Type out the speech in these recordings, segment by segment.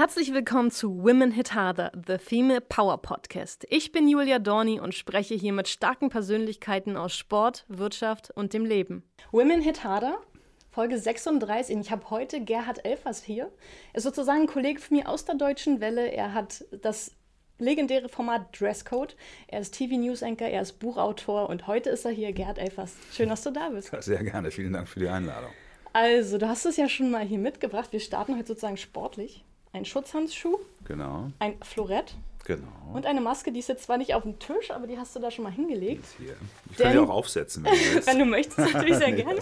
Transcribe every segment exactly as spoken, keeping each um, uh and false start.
Herzlich willkommen zu Women Hit Harder, the Female Power Podcast. Ich bin Julia Dorni und spreche hier mit starken Persönlichkeiten aus Sport, Wirtschaft und dem Leben. Women Hit Harder, Folge sechsunddreißig. Ich habe heute Gerhard Elfers hier. Er ist sozusagen ein Kollege von mir aus der Deutschen Welle. Er hat das legendäre Format Dresscode. Er ist T V-News-Anchor, er ist Buchautor und heute ist er hier, Gerhard Elfers. Schön, dass du da bist. Sehr gerne, vielen Dank für die Einladung. Also, du hast es ja schon mal hier mitgebracht. Wir starten heute sozusagen sportlich. Ein Schutzhandschuh, genau. Ein Florett, genau. Und eine Maske, die ist jetzt zwar nicht auf dem Tisch, aber die hast du da schon mal hingelegt. Hier. Ich kann die auch aufsetzen, wenn du willst. Wenn du möchtest, natürlich sehr nee, gerne.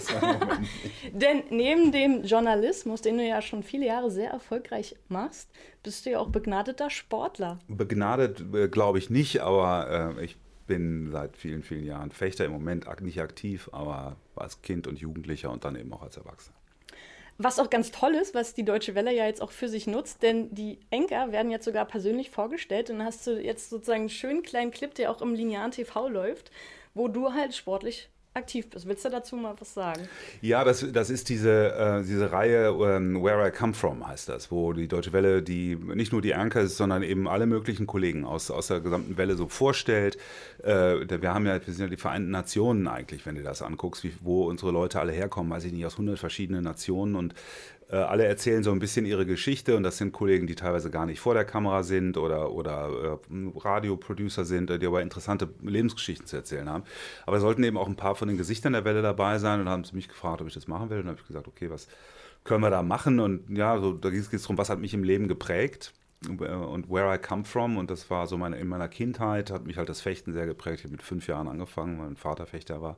Denn neben dem Journalismus, den du ja schon viele Jahre sehr erfolgreich machst, bist du ja auch begnadeter Sportler. Begnadet äh, glaube ich nicht, aber äh, ich bin seit vielen, vielen Jahren Fechter, im Moment nicht aktiv, aber als Kind und Jugendlicher und dann eben auch als Erwachsener. Was auch ganz toll ist, was die Deutsche Welle ja jetzt auch für sich nutzt, denn die Anchor werden jetzt sogar persönlich vorgestellt und dann hast du jetzt sozusagen einen schönen kleinen Clip, der auch im linearen T V läuft, wo du halt sportlich aktiv bist. Willst du dazu mal was sagen? Ja, das, das ist diese, äh, diese Reihe ähm, Where I Come From heißt das, wo die Deutsche Welle die nicht nur die Anchors, sondern eben alle möglichen Kollegen aus, aus der gesamten Welle so vorstellt. Äh, wir haben ja, wir sind ja die Vereinten Nationen eigentlich, wenn du das anguckst, wie, wo unsere Leute alle herkommen, weiß ich nicht, aus hundert verschiedenen Nationen und äh, alle erzählen so ein bisschen ihre Geschichte und das sind Kollegen, die teilweise gar nicht vor der Kamera sind oder, oder äh, Radioproducer sind, die aber interessante Lebensgeschichten zu erzählen haben. Aber sollten eben auch ein paar von den Gesichtern der Welle dabei sein und haben sie mich gefragt, ob ich das machen will. Und dann habe ich gesagt, okay, was können wir da machen? Und ja, so, da geht es darum, was hat mich im Leben geprägt und where I come from. Und das war so meine, in meiner Kindheit, hat mich halt das Fechten sehr geprägt. Ich habe mit fünf Jahren angefangen, weil mein Vater Fechter war.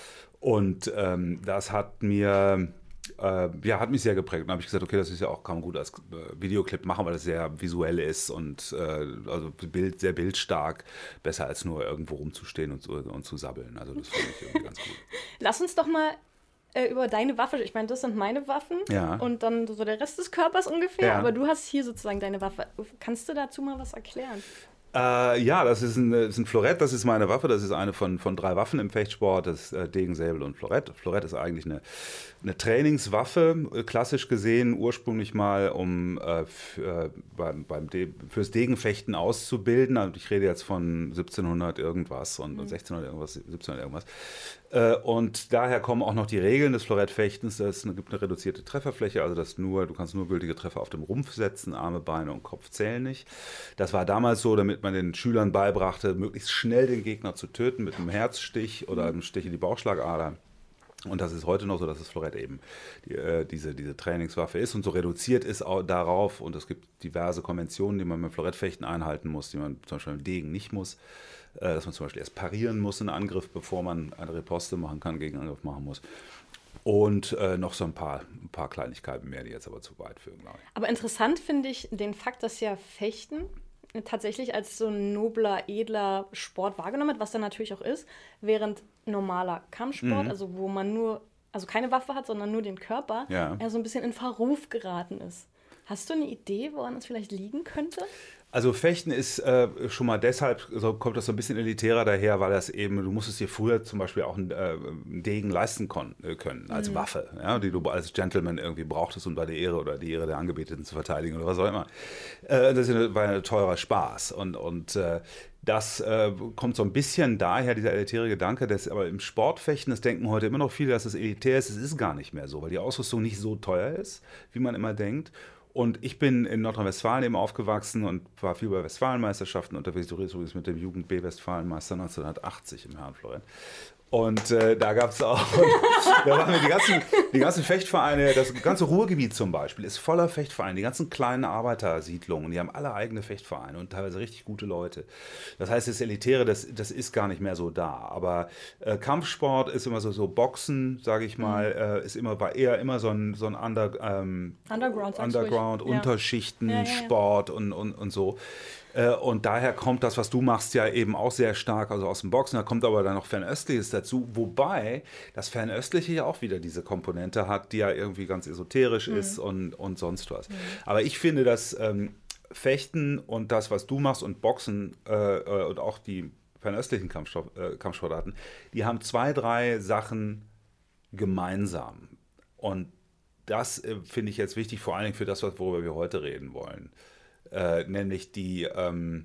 Und ähm, das hat mir... Äh, ja, hat mich sehr geprägt. Und dann habe ich gesagt, okay, das ist ja auch, kann man gut als äh, Videoclip machen, weil das sehr visuell ist und äh, also Bild, sehr bildstark. Besser als nur irgendwo rumzustehen und, und zu sabbeln. Also das finde ich irgendwie ganz gut. Lass uns doch mal äh, über deine Waffe, ich meine, das sind meine Waffen ja. und dann so der Rest des Körpers ungefähr, ja. aber du hast hier sozusagen deine Waffe. Kannst du dazu mal was erklären? Äh, ja, das ist, ein, das ist ein Florett, das ist meine Waffe, das ist eine von, von drei Waffen im Fechtsport, das ist äh, Degen, Säbel und Florett. Florett ist eigentlich eine, eine Trainingswaffe, äh, klassisch gesehen, ursprünglich mal, um äh, f, äh, beim, beim De- fürs Degenfechten auszubilden. Also ich rede jetzt von siebzehnhundert irgendwas und mhm. sechzehnhundert irgendwas, siebzehnhundert irgendwas. Äh, und daher kommen auch noch die Regeln des Florettfechtens. Es gibt eine reduzierte Trefferfläche, also das nur, du kannst nur gültige Treffer auf dem Rumpf setzen, Arme, Beine und Kopf zählen nicht. Das war damals so, damit man den Schülern beibrachte, möglichst schnell den Gegner zu töten mit einem Herzstich oder einem Stich in die Bauchschlagader. Und das ist heute noch so, dass das Florett eben die, äh, diese, diese Trainingswaffe ist und so reduziert ist auch darauf. Und es gibt diverse Konventionen, die man beim Florettfechten einhalten muss, die man zum Beispiel beim Degen nicht muss. Äh, dass man zum Beispiel erst parieren muss, einen Angriff, bevor man eine Riposte machen kann, Gegenangriff machen muss. Und äh, noch so ein paar, ein paar Kleinigkeiten mehr, die jetzt aber zu weit führen, glaube ich. Aber interessant finde ich den Fakt, dass ja Fechten tatsächlich als so ein nobler, edler Sport wahrgenommen wird, was dann natürlich auch ist, während normaler Kampfsport, mhm. also wo man nur, also keine Waffe hat, sondern nur den Körper, ja. er so ein bisschen in Verruf geraten ist. Hast du eine Idee, woran es vielleicht liegen könnte? Also Fechten ist äh, schon mal deshalb, so kommt das so ein bisschen elitärer daher, weil das eben, du musstest dir früher zum Beispiel auch einen, äh, einen Degen leisten kon- können, als mhm. Waffe, ja, die du als Gentleman irgendwie brauchtest, um deine Ehre oder die Ehre der Angebeteten zu verteidigen oder was auch immer. Äh, das war ein teurer Spaß und, und äh, das äh, kommt so ein bisschen daher, dieser elitäre Gedanke, dass aber im Sportfechten, das denken heute immer noch viele, dass es elitär ist, es ist gar nicht mehr so, weil die Ausrüstung nicht so teuer ist, wie man immer denkt. Und ich bin in Nordrhein-Westfalen eben aufgewachsen und war viel bei Westfalenmeisterschaften unterwegs, übrigens mit dem Jugend-B-Westfalenmeister neunzehnhundertachtzig im Herrenflorett. Und äh, da gab es auch, da waren wir die ganzen, die ganzen Fechtvereine, das ganze Ruhrgebiet zum Beispiel ist voller Fechtvereine, die ganzen kleinen Arbeitersiedlungen, die haben alle eigene Fechtvereine und teilweise richtig gute Leute. Das heißt, das Elitäre, das, das ist gar nicht mehr so da. Aber äh, Kampfsport ist immer so, so Boxen, sage ich mal, mhm. äh, ist immer, war eher immer so ein, so ein Under, ähm, Underground, Underground Unterschichten, ja. Ja, ja, ja. Sport und, und, und so. Und daher kommt das, was du machst, ja eben auch sehr stark also aus dem Boxen. Da kommt aber dann noch Fernöstliches dazu, wobei das Fernöstliche ja auch wieder diese Komponente hat, die ja irgendwie ganz esoterisch mhm. ist und, und sonst was. Mhm. Aber ich finde, dass ähm, Fechten und das, was du machst und Boxen äh, und auch die fernöstlichen Kampfstoff, äh, Kampfsportarten, die haben zwei, drei Sachen gemeinsam. Und das äh, finde ich jetzt wichtig, vor allen Dingen für das, worüber wir heute reden wollen. Äh, nämlich die, ähm,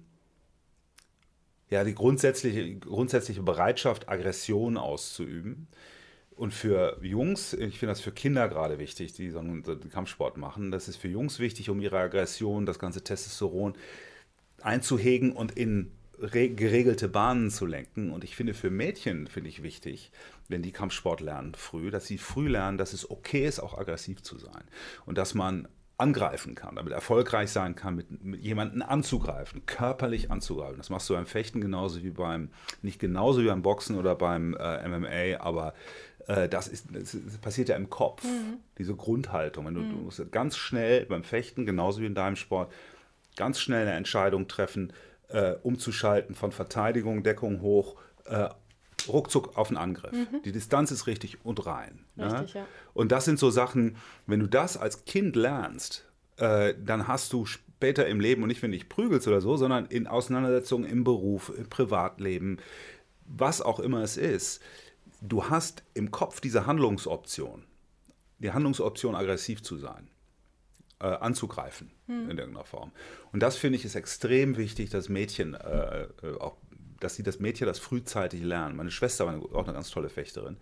ja, die grundsätzliche, grundsätzliche Bereitschaft, Aggression auszuüben. Und für Jungs, ich finde das für Kinder gerade wichtig, die so einen Kampfsport machen, das ist für Jungs wichtig, um ihre Aggression, das ganze Testosteron einzuhegen und in geregelte Bahnen zu lenken. Und ich finde, für Mädchen finde ich wichtig, wenn die Kampfsport lernen früh, dass sie früh lernen, dass es okay ist, auch aggressiv zu sein. Und dass man angreifen kann, damit erfolgreich sein kann, mit, mit jemandem anzugreifen, körperlich anzugreifen. Das machst du beim Fechten genauso wie beim, nicht genauso wie beim Boxen oder beim äh, M M A, aber äh, das, ist, das passiert ja im Kopf, mhm. diese Grundhaltung. Wenn du, mhm. du musst ganz schnell beim Fechten, genauso wie in deinem Sport, ganz schnell eine Entscheidung treffen, äh, umzuschalten von Verteidigung, Deckung hoch, äh, ruckzuck auf einen Angriff. Mhm. Die Distanz ist richtig und rein. Richtig, ne? ja. Und das sind so Sachen, wenn du das als Kind lernst, äh, dann hast du später im Leben, und nicht wenn du dich prügelst oder so, sondern in Auseinandersetzungen im Beruf, im Privatleben, was auch immer es ist, du hast im Kopf diese Handlungsoption, die Handlungsoption, aggressiv zu sein, äh, anzugreifen mhm. in irgendeiner Form. Und das, finde ich, ist extrem wichtig, dass Mädchen äh, auch dass sie das Mädchen das frühzeitig lernen. Meine Schwester war auch eine ganz tolle Fechterin.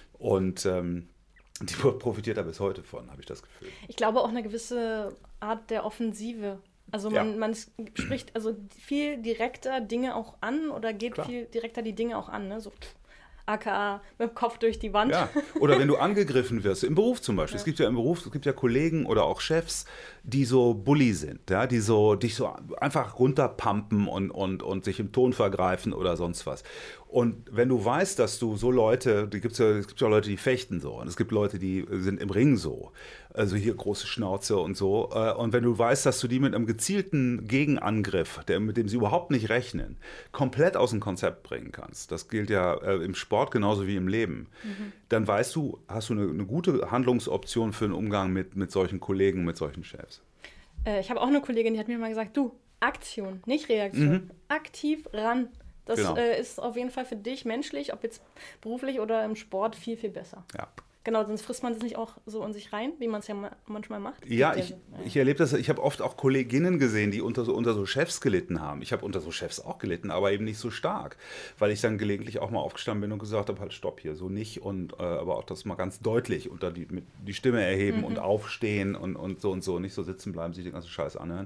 Und ähm, die profitiert da bis heute von, habe ich das Gefühl. Ich glaube auch eine gewisse Art der Offensive. Also man, ja. man spricht also viel direkter Dinge auch an oder geht Klar. viel direkter die Dinge auch an. Ne? So aka mit dem Kopf durch die Wand. Ja, oder wenn du angegriffen wirst, im Beruf zum Beispiel. Ja. Es gibt ja im Beruf, es gibt ja Kollegen oder auch Chefs, die so Bully sind, ja, die so dich so einfach runterpumpen und, und, und sich im Ton vergreifen oder sonst was. Und wenn du weißt, dass du so Leute, die gibt's ja, es gibt ja Leute, die fechten so und es gibt Leute, die sind im Ring so, also hier große Schnauze und so. Und wenn du weißt, dass du die mit einem gezielten Gegenangriff, der, mit dem sie überhaupt nicht rechnen, komplett aus dem Konzept bringen kannst, das gilt ja im Sport genauso wie im Leben, mhm. dann weißt du, hast du eine, eine gute Handlungsoption für den Umgang mit, mit solchen Kollegen, mit solchen Chefs. Äh, ich habe auch eine Kollegin, die hat mir mal gesagt, du, Aktion, nicht Reaktion, mhm. aktiv ran. Das genau. äh, ist auf jeden Fall für dich menschlich, ob jetzt beruflich oder im Sport, viel, viel besser. Ja. Genau, sonst frisst man das nicht auch so in sich rein, wie man es ja ma- manchmal macht. Ja, ich, ja. ich erlebe das, ich habe oft auch Kolleginnen gesehen, die unter so, unter so Chefs gelitten haben. Ich habe unter so Chefs auch gelitten, aber eben nicht so stark, weil ich dann gelegentlich auch mal aufgestanden bin und gesagt habe, halt stopp hier, so nicht. Und äh, aber auch das mal ganz deutlich unter die, mit, die Stimme erheben mhm. und aufstehen und, und so und so, nicht so sitzen bleiben, sich den ganzen Scheiß anhören.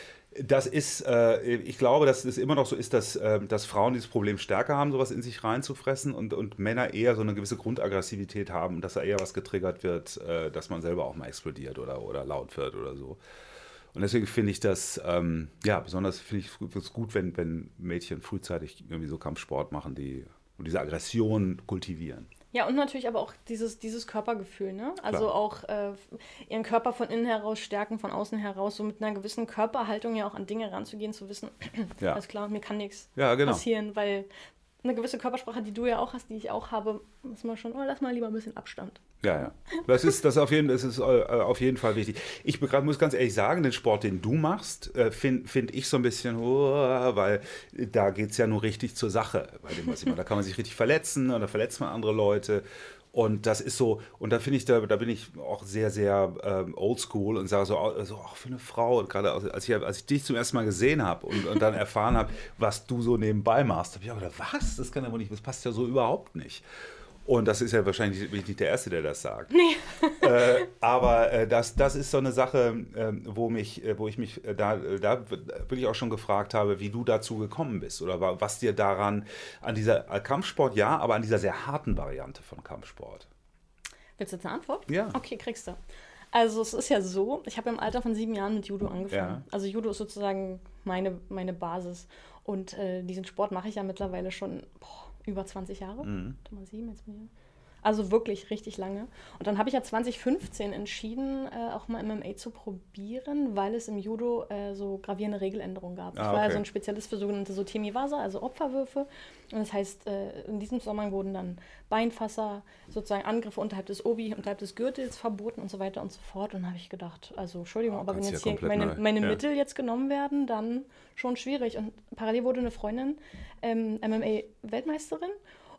Das ist, äh, ich glaube, dass es immer noch so ist, dass, äh, dass Frauen dieses Problem stärker haben, sowas in sich reinzufressen und, und Männer eher so eine gewisse Grundaggressivität haben, dass da eher was getriggert wird, äh, dass man selber auch mal explodiert oder, oder laut wird oder so. Und deswegen finde ich das, ähm, ja, besonders finde ich es gut, wenn, wenn Mädchen frühzeitig irgendwie so Kampfsport machen, die und diese Aggression kultivieren. Ja, und natürlich aber auch dieses, dieses Körpergefühl, ne? Also Klar. auch äh, ihren Körper von innen heraus stärken, von außen heraus, so mit einer gewissen Körperhaltung ja auch an Dinge ranzugehen, zu wissen, ja. alles klar, mir kann nichts ja, genau. passieren, weil eine gewisse Körpersprache, die du ja auch hast, die ich auch habe, muss man schon, oh, lass mal lieber ein bisschen Abstand. Ja, ja. Das ist, das auf jeden, das ist äh, auf jeden Fall wichtig. Ich muss ganz ehrlich sagen, den Sport, den du machst, äh, finde find ich so ein bisschen, oh, weil da geht es ja nur richtig zur Sache. Bei dem, was ich mache. Da kann man sich richtig verletzen oder verletzt man andere Leute. Und das ist so, und da finde ich, da, da bin ich auch sehr, sehr ähm, oldschool und sage so, also auch für eine Frau, und gerade als ich, als ich dich zum ersten Mal gesehen habe und, und dann erfahren habe, was du so nebenbei machst, habe ich auch gedacht, was? Das kann ja wohl nicht, das passt ja so überhaupt nicht. Und das ist ja wahrscheinlich nicht der Erste, der das sagt. Nee. äh, aber äh, das, das ist so eine Sache, äh, wo, mich, äh, wo ich mich äh, da, äh, da wirklich auch schon gefragt habe, wie du dazu gekommen bist oder was dir daran, an dieser äh, Kampfsport, ja, aber an dieser sehr harten Variante von Kampfsport. Willst du jetzt eine Antwort? Ja. Okay, kriegst du. Also es ist ja so, ich habe im Alter von sieben Jahren mit Judo angefangen. Ja. Also Judo ist sozusagen meine, meine Basis. Und äh, diesen Sport mache ich ja mittlerweile schon boah, über zwanzig Jahre. Mhm. sieben, jetzt bin ich Also wirklich richtig lange. Und dann habe ich ja zwanzig fünfzehn entschieden, äh, auch mal M M A zu probieren, weil es im Judo äh, so gravierende Regeländerungen gab. Ah, ich war okay. ja so ein Spezialist für sogenannte Sotemiwasa, also Opferwürfe. Und das heißt, äh, in diesem Zusammenhang wurden dann Beinfasser, sozusagen Angriffe unterhalb des Obi, unterhalb des Gürtels verboten und so weiter und so fort. Und dann habe ich gedacht, also Entschuldigung, oh, aber wenn jetzt ja hier meine, meine ja. Mittel jetzt genommen werden, dann schon schwierig. Und parallel wurde eine Freundin ähm, M M A-Weltmeisterin.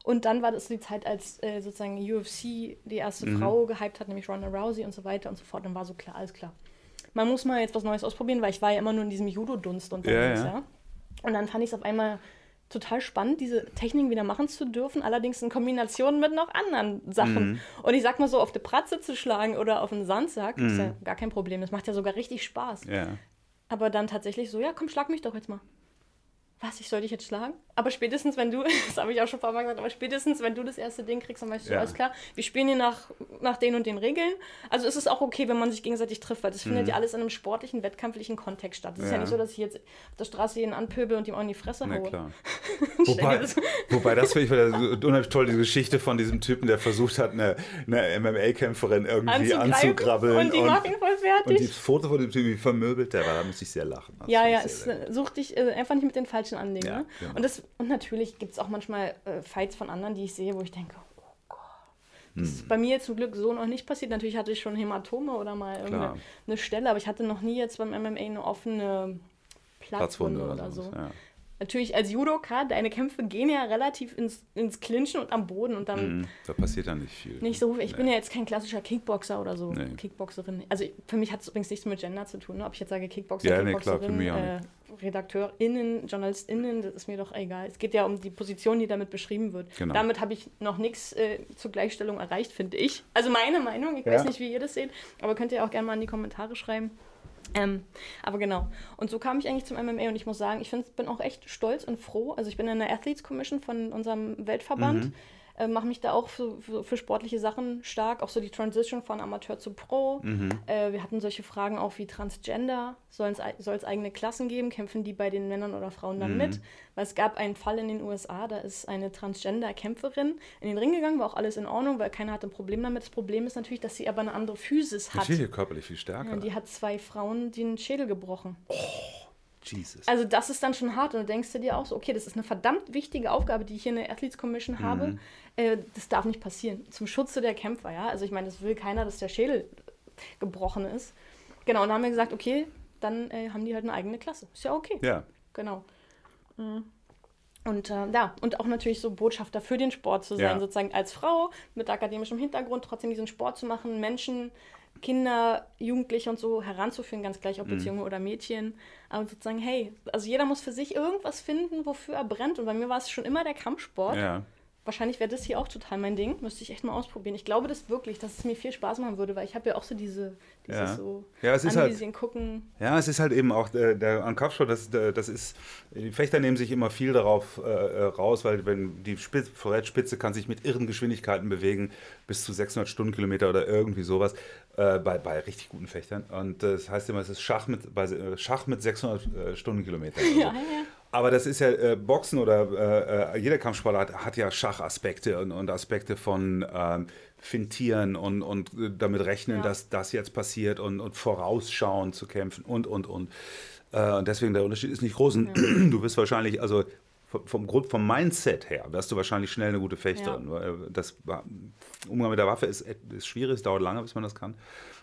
Und dann war das die Zeit, als äh, sozusagen U F C die erste mhm. Frau gehypt hat, nämlich Ronda Rousey und so weiter und so fort. Dann war so klar, alles klar. Man muss mal jetzt was Neues ausprobieren, weil ich war ja immer nur in diesem Judo-Dunst unterwegs. Ja, ja. Ja? Und dann fand ich es auf einmal total spannend, diese Techniken wieder machen zu dürfen, allerdings in Kombination mit noch anderen Sachen. Mhm. Und ich sag mal so, auf die Pratze zu schlagen oder auf den Sandsack, mhm. ist ja gar kein Problem. Das macht ja sogar richtig Spaß. Ja. Aber dann tatsächlich so, ja, komm, schlag mich doch jetzt mal. Was, ich soll dich jetzt schlagen? Aber spätestens, wenn du, das habe ich auch schon ein paar Mal gesagt, aber spätestens, wenn du das erste Ding kriegst, dann weißt du, ja. alles klar, wir spielen hier nach, nach den und den Regeln. Also ist es auch okay, wenn man sich gegenseitig trifft, weil das mhm. findet ja alles in einem sportlichen, wettkampflichen Kontext statt. Es ja. ist ja nicht so, dass ich jetzt auf der Straße jeden anpöbel und ihm auch in die Fresse haue. Na klar. wobei, das wobei, das finde ich wieder unheimlich toll, die Geschichte von diesem Typen, der versucht hat, eine, eine M M A-Kämpferin irgendwie anzugrabbeln. Und die und, macht ihn voll fertig. Und das Foto von dem Typen, wie vermöbelt der war, da musste ich sehr lachen. Das ja, ja, es sucht dich äh, einfach nicht mit den falschen Anliegen. Ja, ne? genau. Und, das, und natürlich gibt es auch manchmal äh, Fights von anderen, die ich sehe, wo ich denke, oh Gott. Das hm. ist bei mir zum Glück so noch nicht passiert. Natürlich hatte ich schon Hämatome oder mal irgendeine eine Stelle, aber ich hatte noch nie jetzt beim M M A eine offene Platzwunde, Platzwunde oder, oder so. Ja. Natürlich als Judoka, deine Kämpfe gehen ja relativ ins, ins Clinchen und am Boden und dann... Mm, da passiert dann nicht viel. Nicht so, ich nee. bin ja jetzt kein klassischer Kickboxer oder so, nee. Kickboxerin. Also für mich hat es übrigens nichts mit Gender zu tun, ne? Ob ich jetzt sage Kickboxer, ja, Kickboxerin, nee, klar, äh, RedakteurInnen, JournalistInnen, das ist mir doch egal. Es geht ja um die Position, die damit beschrieben wird. Genau. Damit habe ich noch nichts äh, zur Gleichstellung erreicht, finde ich. Also meine Meinung, ich ja. weiß nicht, wie ihr das seht, aber könnt ihr auch gerne mal in die Kommentare schreiben. Ähm, aber genau. Und so kam ich eigentlich zum M M A und ich muss sagen, ich find, bin auch echt stolz und froh. Also ich bin in der Athletes Commission von unserem Weltverband, mhm. äh, mache mich da auch für, für, für sportliche Sachen stark, auch so die Transition von Amateur zu Pro. Mhm. Äh, wir hatten solche Fragen auch wie Transgender, soll es eigene Klassen geben, kämpfen die bei den Männern oder Frauen dann mhm. mit? Weil es gab einen Fall in den U S A, da ist eine Transgender-Kämpferin in den Ring gegangen, war auch alles in Ordnung, weil keiner hatte ein Problem damit. Das Problem ist natürlich, dass sie aber eine andere Physis hat. Natürlich körperlich viel stärker. Ja, die hat zwei Frauen den Schädel gebrochen. Oh, Jesus. Also das ist dann schon hart und du denkst du dir auch so, okay, das ist eine verdammt wichtige Aufgabe, die ich hier in der Athletes Commission mhm. habe. Äh, das darf nicht passieren. Zum Schutze der Kämpfer, ja. Also ich meine, das will keiner, dass der Schädel gebrochen ist. Genau, und dann haben wir gesagt, okay, dann äh, haben die halt eine eigene Klasse. Ist ja okay. Ja. Genau. Und äh, ja, und auch natürlich so Botschafter für den Sport zu sein, ja. sozusagen als Frau mit akademischem Hintergrund trotzdem diesen Sport zu machen, Menschen, Kinder, Jugendliche und so heranzuführen, ganz gleich, ob jetzt mhm. Junge oder Mädchen, aber sozusagen, hey, also jeder muss für sich irgendwas finden, wofür er brennt und bei mir war es schon immer der Kampfsport. Ja. Wahrscheinlich wäre das hier auch total mein Ding. Müsste ich echt mal ausprobieren. Ich glaube das wirklich, dass es mir viel Spaß machen würde, weil ich habe ja auch so diese, dieses ja. so ja, es ist Anvisieren, halt, gucken. Ja, es ist halt eben auch der, der am Kampfsport, das, das ist, die Fechter nehmen sich immer viel darauf äh, raus, weil wenn die Spitze, Vorwärtsspitze kann sich mit irren Geschwindigkeiten bewegen, bis zu sechshundert Stundenkilometer oder irgendwie sowas, äh, bei, bei richtig guten Fechtern. Und das heißt immer, es ist Schach mit, bei, Schach mit sechshundert Stundenkilometern. Ja, ja. Aber das ist ja äh, Boxen oder äh, jeder Kampfsport hat, hat ja Schachaspekte und, und Aspekte von ähm, Fintieren und, und damit rechnen, ja. dass das jetzt passiert und, und vorausschauen zu kämpfen und, und, und. Äh, und deswegen der Unterschied ist nicht groß. Ja. Du bist wahrscheinlich, also vom, vom Grund, vom Mindset her, wirst du wahrscheinlich schnell eine gute Fechterin. Ja. Das Umgang mit der Waffe ist, ist schwierig, es dauert lange, bis man das kann.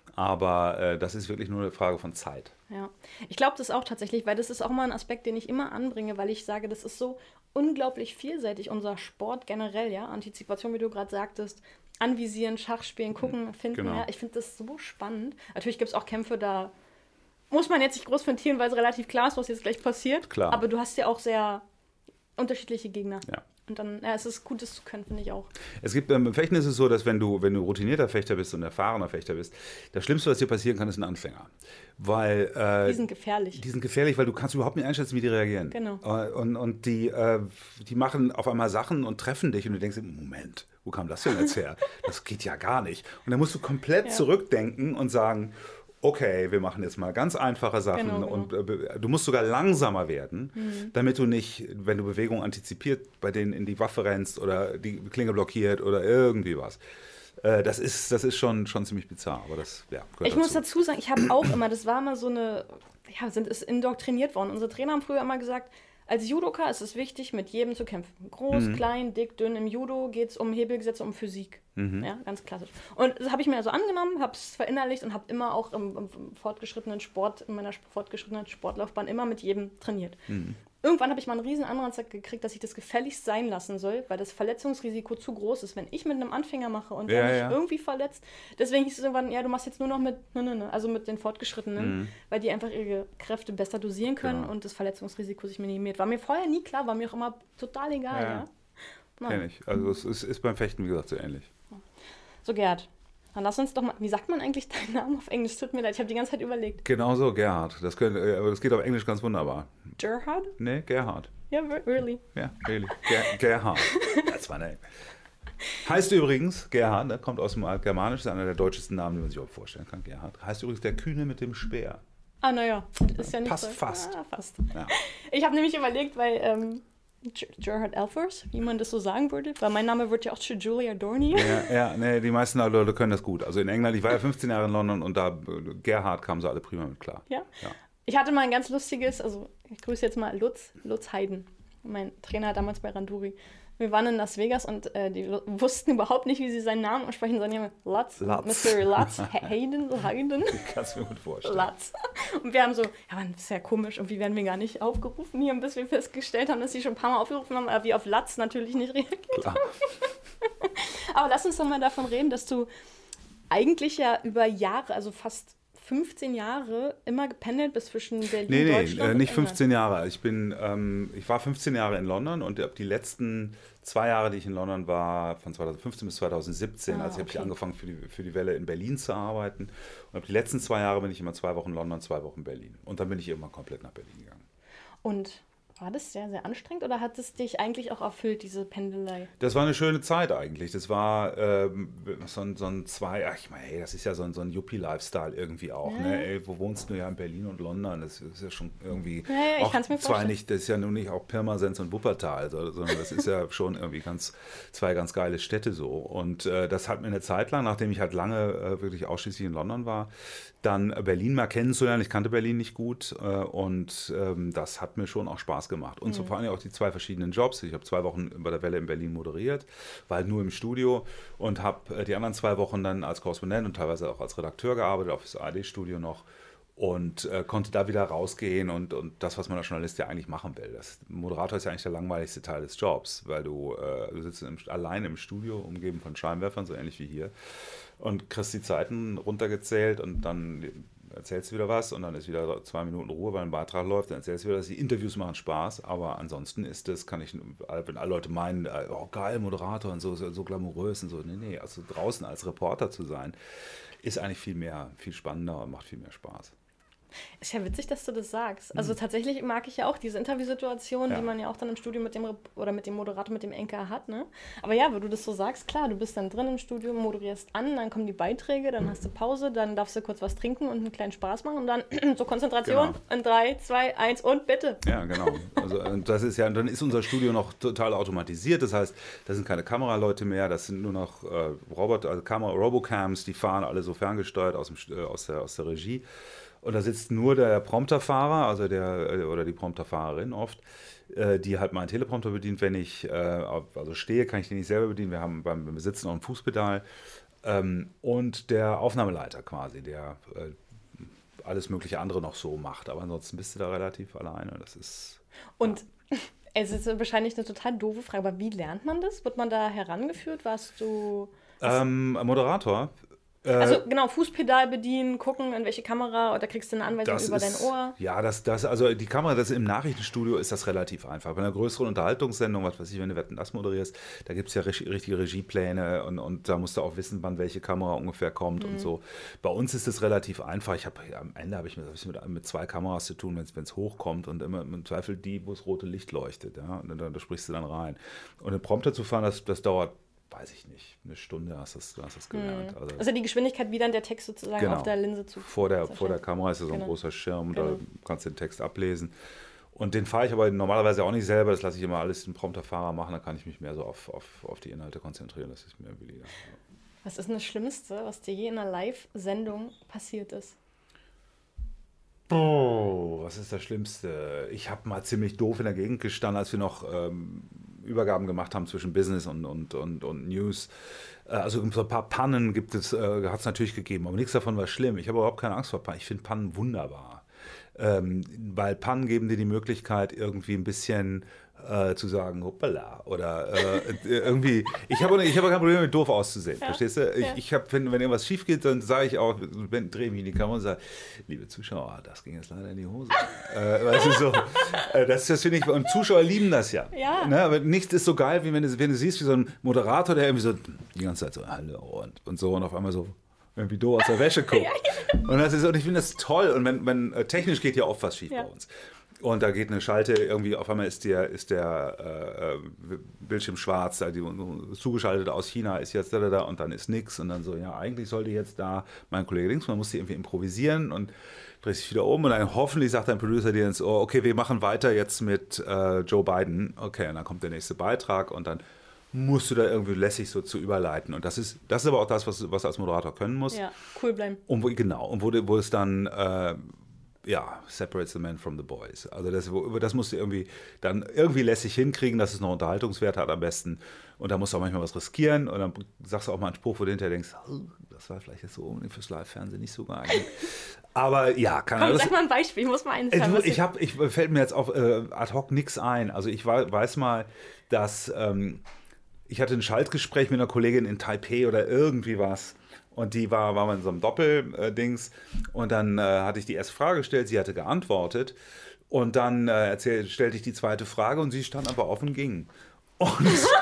Aber äh, das ist wirklich nur eine Frage von Zeit. Ja, ich glaube das auch tatsächlich, weil das ist auch mal ein Aspekt, den ich immer anbringe, weil ich sage, das ist so unglaublich vielseitig, unser Sport generell, ja, Antizipation, wie du gerade sagtest, anvisieren, Schach spielen, gucken, finden, genau. ja, ich finde das so spannend. Natürlich gibt es auch Kämpfe, da muss man jetzt nicht groß fintieren, weil es relativ klar ist, was jetzt gleich passiert. Klar. Aber du hast ja auch sehr unterschiedliche Gegner. Ja. Und dann, ja, es ist gut, das zu können, finde ich auch. Es gibt, ähm, im Fechten ist es so, dass wenn du, wenn du routinierter Fechter bist und erfahrener Fechter bist, das Schlimmste, was dir passieren kann, ist ein Anfänger. Weil, äh, die sind gefährlich. Die sind gefährlich, weil du kannst überhaupt nicht einschätzen, wie die reagieren. Genau. Äh, und und die, äh, die machen auf einmal Sachen und treffen dich und du denkst, Moment, wo kam das denn jetzt her? Das geht ja gar nicht. Und dann musst du komplett ja. zurückdenken und sagen, okay, wir machen jetzt mal ganz einfache Sachen genau, genau. und äh, du musst sogar langsamer werden, mhm. damit du nicht, wenn du Bewegung antizipiert, bei denen in die Waffe rennst oder die Klinge blockiert oder irgendwie was. Äh, das ist, das ist schon, schon ziemlich bizarr, aber das ja, gehört Ich dazu. muss dazu sagen, ich habe auch immer, das war immer so eine, ja, sind ist indoktriniert worden. Unsere Trainer haben früher immer gesagt, als Judoka ist es wichtig, mit jedem zu kämpfen. Groß, mhm. klein, dick, dünn. Im Judo geht es um Hebelgesetze, um Physik. Mhm. Ja, ganz klassisch. Und das habe ich mir also angenommen, habe es verinnerlicht und habe immer auch im, im fortgeschrittenen Sport, in meiner fortgeschrittenen Sportlaufbahn immer mit jedem trainiert. Mhm. irgendwann habe ich mal einen riesen Anreiz gekriegt, dass ich das gefälligst sein lassen soll, weil das Verletzungsrisiko zu groß ist, wenn ich mit einem Anfänger mache und der Ja, mich ja. irgendwie verletzt. Deswegen hieß es irgendwann, ja, du machst jetzt nur noch mit, ne, ne, ne, also mit den Fortgeschrittenen, Mhm. weil die einfach ihre Kräfte besser dosieren können Genau. und das Verletzungsrisiko sich minimiert. War mir vorher nie klar, war mir auch immer total egal, Ja. ja. Na, Kenn ich. Also es ist, ist beim Fechten, wie gesagt, so ähnlich. so, Gerd, dann lass uns doch mal, wie sagt man eigentlich deinen Namen auf Englisch? Tut mir leid, ich habe die ganze Zeit überlegt. Genau so, Gerhard. Das, können, äh, aber das geht auf Englisch ganz wunderbar. Gerhard? Ne, Gerhard. Ja, yeah, really. Ja, really. Ger Gerhard. That's my name. Heißt übrigens, Gerhard, ne, kommt aus dem Altgermanisch, ist einer der deutschesten Namen, die man sich überhaupt vorstellen kann. Gerhard. Heißt übrigens der Kühne mit dem Speer. Ah, naja, ist ja nicht Passt so. fast. Ah, fast. Ja. Ich habe nämlich überlegt, weil ähm, Ger- Gerhard Elfers, wie man das so sagen würde, weil mein Name wird ja auch zu Julia Dorney. Ja, ja, nee, die meisten Leute können das gut. Also in England, ich war ja fünfzehn Jahre in London und da Gerhard kamen sie alle prima mit klar. Ja? Ja. Ich hatte mal ein ganz lustiges, also ich grüße jetzt mal Lutz, Lutz Heiden, mein Trainer damals bei Randuri. Wir waren in Las Vegas und äh, die wussten überhaupt nicht, wie sie seinen Namen aussprechen, sondern die haben Lutz, Lutz. Mister Lutz, Hayden, so Hayden, Kannst du mir gut vorstellen. Lutz. Und wir haben so, ja, man, das ist ja komisch, irgendwie werden wir gar nicht aufgerufen hier, bis wir festgestellt haben, dass sie schon ein paar Mal aufgerufen haben, aber wir auf Lutz natürlich nicht reagiert Klar. haben. Aber lass uns doch mal davon reden, dass du eigentlich ja über Jahre, also fast fünfzehn Jahre, immer gependelt bist zwischen Berlin, Nee, nee, Deutschland äh, und nicht England. fünfzehn Jahre. Ich bin, ähm, ich war fünfzehn Jahre in London und die letzten zwei Jahre, die ich in London war, von zweitausendfünfzehn bis zweitausendsiebzehn, Ah, also habe ich okay. angefangen für die, für die Welle in Berlin zu arbeiten. Und die letzten zwei Jahre bin ich immer zwei Wochen London, zwei Wochen Berlin. Und dann bin ich irgendwann komplett nach Berlin gegangen. Und war das sehr, sehr anstrengend oder hat es dich eigentlich auch erfüllt, diese Pendelei? Das war eine schöne Zeit eigentlich. Das war ähm, so, ein, so ein zwei, ach ich meine, hey, das ist ja so ein, so ein Yuppie-Lifestyle irgendwie auch. Ja. Ne? Ey, wo wohnst du ja in Berlin und London? Das ist ja schon irgendwie Ja, ja, ich auch kann's mir zwar vorstellen. nicht, das ist ja nun nicht auch Pirmasens und Wuppertal, so- sondern das ist ja schon irgendwie ganz zwei ganz geile Städte so. Und äh, das hat mir eine Zeit lang, nachdem ich halt lange äh, wirklich ausschließlich in London war, dann Berlin mal kennenzulernen. Ich kannte Berlin nicht gut äh, und ähm, das hat mir schon auch Spaß gemacht. Und so vor allem auch die zwei verschiedenen Jobs. Ich habe zwei Wochen bei der Welle in Berlin moderiert, war halt nur im Studio und habe äh, die anderen zwei Wochen dann als Korrespondent und teilweise auch als Redakteur gearbeitet, auf das A R D-Studio noch. Und äh, konnte da wieder rausgehen und, und das, was man als Journalist ja eigentlich machen will. Das Moderator ist ja eigentlich der langweiligste Teil des Jobs, weil du, äh, du sitzt im, allein im Studio, umgeben von Scheinwerfern, so ähnlich wie hier, und kriegst die Zeiten runtergezählt und dann erzählst du wieder was und dann ist wieder zwei Minuten Ruhe, weil ein Beitrag läuft, dann erzählst du wieder, dass die Interviews machen Spaß, aber ansonsten ist das, kann ich, wenn alle Leute meinen, äh, oh geil, Moderator und so, so, so glamourös und so, nee, nee, also draußen als Reporter zu sein, ist eigentlich viel mehr, viel spannender und macht viel mehr Spaß. Ist ja witzig, dass du das sagst. Also tatsächlich mag ich ja auch diese Interviewsituation, Ja. die man ja auch dann im Studio mit dem Rep- oder mit dem Moderator, mit dem Anchor hat, ne? Aber ja, wenn du das so sagst, klar, du bist dann drin im Studio, moderierst an, dann kommen die Beiträge, dann hast du Pause, dann darfst du kurz was trinken und einen kleinen Spaß machen und dann so Konzentration Genau. in drei, zwei, eins und bitte. Ja, genau. Also und das ist ja, und dann ist unser Studio noch total automatisiert. Das heißt, da sind keine Kameraleute mehr, das sind nur noch äh, Roboter, also Kamera, Robocams, die fahren alle so ferngesteuert aus, dem, St- äh, aus, der, aus der Regie. Und da sitzt nur der Prompterfahrer, also der äh, oder die Prompterfahrerin oft, äh, die halt meinen Teleprompter bedient, wenn ich äh, auf- also stehe, kann ich den nicht selber bedienen. Wir haben beim beim Sitzen noch ein Fußpedal. Ähm, und der Aufnahmeleiter quasi, der äh, alles mögliche andere noch so macht. Aber ansonsten bist du da relativ alleine. Das ist. Und es ist wahrscheinlich eine total doofe Frage, aber wie lernt man das? Wird man da herangeführt? Warst du... Ähm, Moderator. Äh, Also genau, Fußpedal bedienen, gucken, in welche Kamera, oder kriegst du eine Anweisung das über ist, dein Ohr. Ja, das, das, also die Kamera, das im Nachrichtenstudio ist das relativ einfach. Bei einer größeren Unterhaltungssendung, was weiß ich, wenn du Wetten, das moderierst, da gibt es ja rechi- richtige Regiepläne und, und da musst du auch wissen, wann welche Kamera ungefähr kommt und so. Bei uns ist es relativ einfach. Ich habe am Ende habe ich mit, hab ich mit, mit zwei Kameras zu tun, wenn es hochkommt und immer im Zweifel die, wo das rote Licht leuchtet. Ja? Und da, da sprichst du dann rein. Und einen Prompter zu fahren, das, das dauert, weiß ich nicht, eine Stunde hast du das, hast das gelernt. Also, Also die Geschwindigkeit, wie dann der Text sozusagen Genau. auf der Linse zu... vor der, zu vor der erscheinen. Kamera ist ja so ein Genau. großer Schirm, Genau. da kannst du den Text ablesen. Und den fahre ich aber normalerweise auch nicht selber, das lasse ich immer alles den Prompterfahrer machen, dann kann ich mich mehr so auf, auf, auf die Inhalte konzentrieren, das ist mir billiger. Was ist denn das Schlimmste, was dir je in einer Live-Sendung passiert ist? Oh, was ist das Schlimmste? Ich habe mal ziemlich doof in der Gegend gestanden, als wir noch ähm, Übergaben gemacht haben zwischen Business und, und, und, und News. Äh, also so ein paar Pannen gibt es, äh, hat es natürlich gegeben, aber nichts davon war schlimm. Ich habe überhaupt keine Angst vor Pannen. Ich finde Pannen wunderbar. Ähm, weil Pannen geben dir die Möglichkeit, irgendwie ein bisschen äh, zu sagen, hoppala, oder äh, irgendwie, ich habe ich hab kein Problem mit doof auszusehen, ja. verstehst du? Ich, ja. ich habe, wenn, wenn irgendwas schief geht, dann sage ich auch, drehe mich in die Kamera und sage, liebe Zuschauer, das ging jetzt leider in die Hose. äh, weißt du, so, äh, das, das finde ich, und Zuschauer lieben das ja. ja. Ne? Aber nichts ist so geil, wie wenn du, wenn du siehst, wie so ein Moderator, der irgendwie so die ganze Zeit so, hallo und, und so, und auf einmal so, wie du aus der Wäsche guckst. Ja, ja. Und, das ist, und ich finde das toll. Und wenn, wenn technisch geht ja oft was schief ja. bei uns. Und da geht eine Schalte, irgendwie auf einmal ist der, ist der äh, Bildschirm schwarz, die zugeschaltet aus China ist jetzt da, da, da und dann ist nix. Und dann so, ja, eigentlich sollte jetzt da mein Kollege links, man muss die irgendwie improvisieren und dreht sich wieder um. Und dann hoffentlich sagt ein Producer dir ins Ohr, okay, wir machen weiter jetzt mit äh, Joe Biden. Okay, und dann kommt der nächste Beitrag und dann musst du da irgendwie lässig so zu überleiten. Und das ist, das ist aber auch das, was, was du als Moderator können musst. Ja, cool bleiben. Und wo, genau, und wo, wo es dann, äh, ja, separates the men from the boys. Also das, wo, das musst du irgendwie dann irgendwie lässig hinkriegen, dass es noch Unterhaltungswert hat am besten. Und da musst du auch manchmal was riskieren und dann sagst du auch mal einen Spruch, wo du hinterher denkst, oh, das war vielleicht jetzt so unbedingt fürs Live-Fernsehen nicht so geeignet. Aber ja, kann Komm, sag mal ein Beispiel, ich muss mal eins sagen. Ich, hab, ich fällt mir jetzt auf äh, ad hoc nichts ein. Also ich weiß mal, dass ähm, ich hatte ein Schaltgespräch mit einer Kollegin in Taipei oder irgendwie was. Und die war, war mal in so einem Doppeldings. Und dann äh, hatte ich die erste Frage gestellt, sie hatte geantwortet. Und dann äh, erzähl, stellte ich die zweite Frage und sie stand einfach auf und ging. Und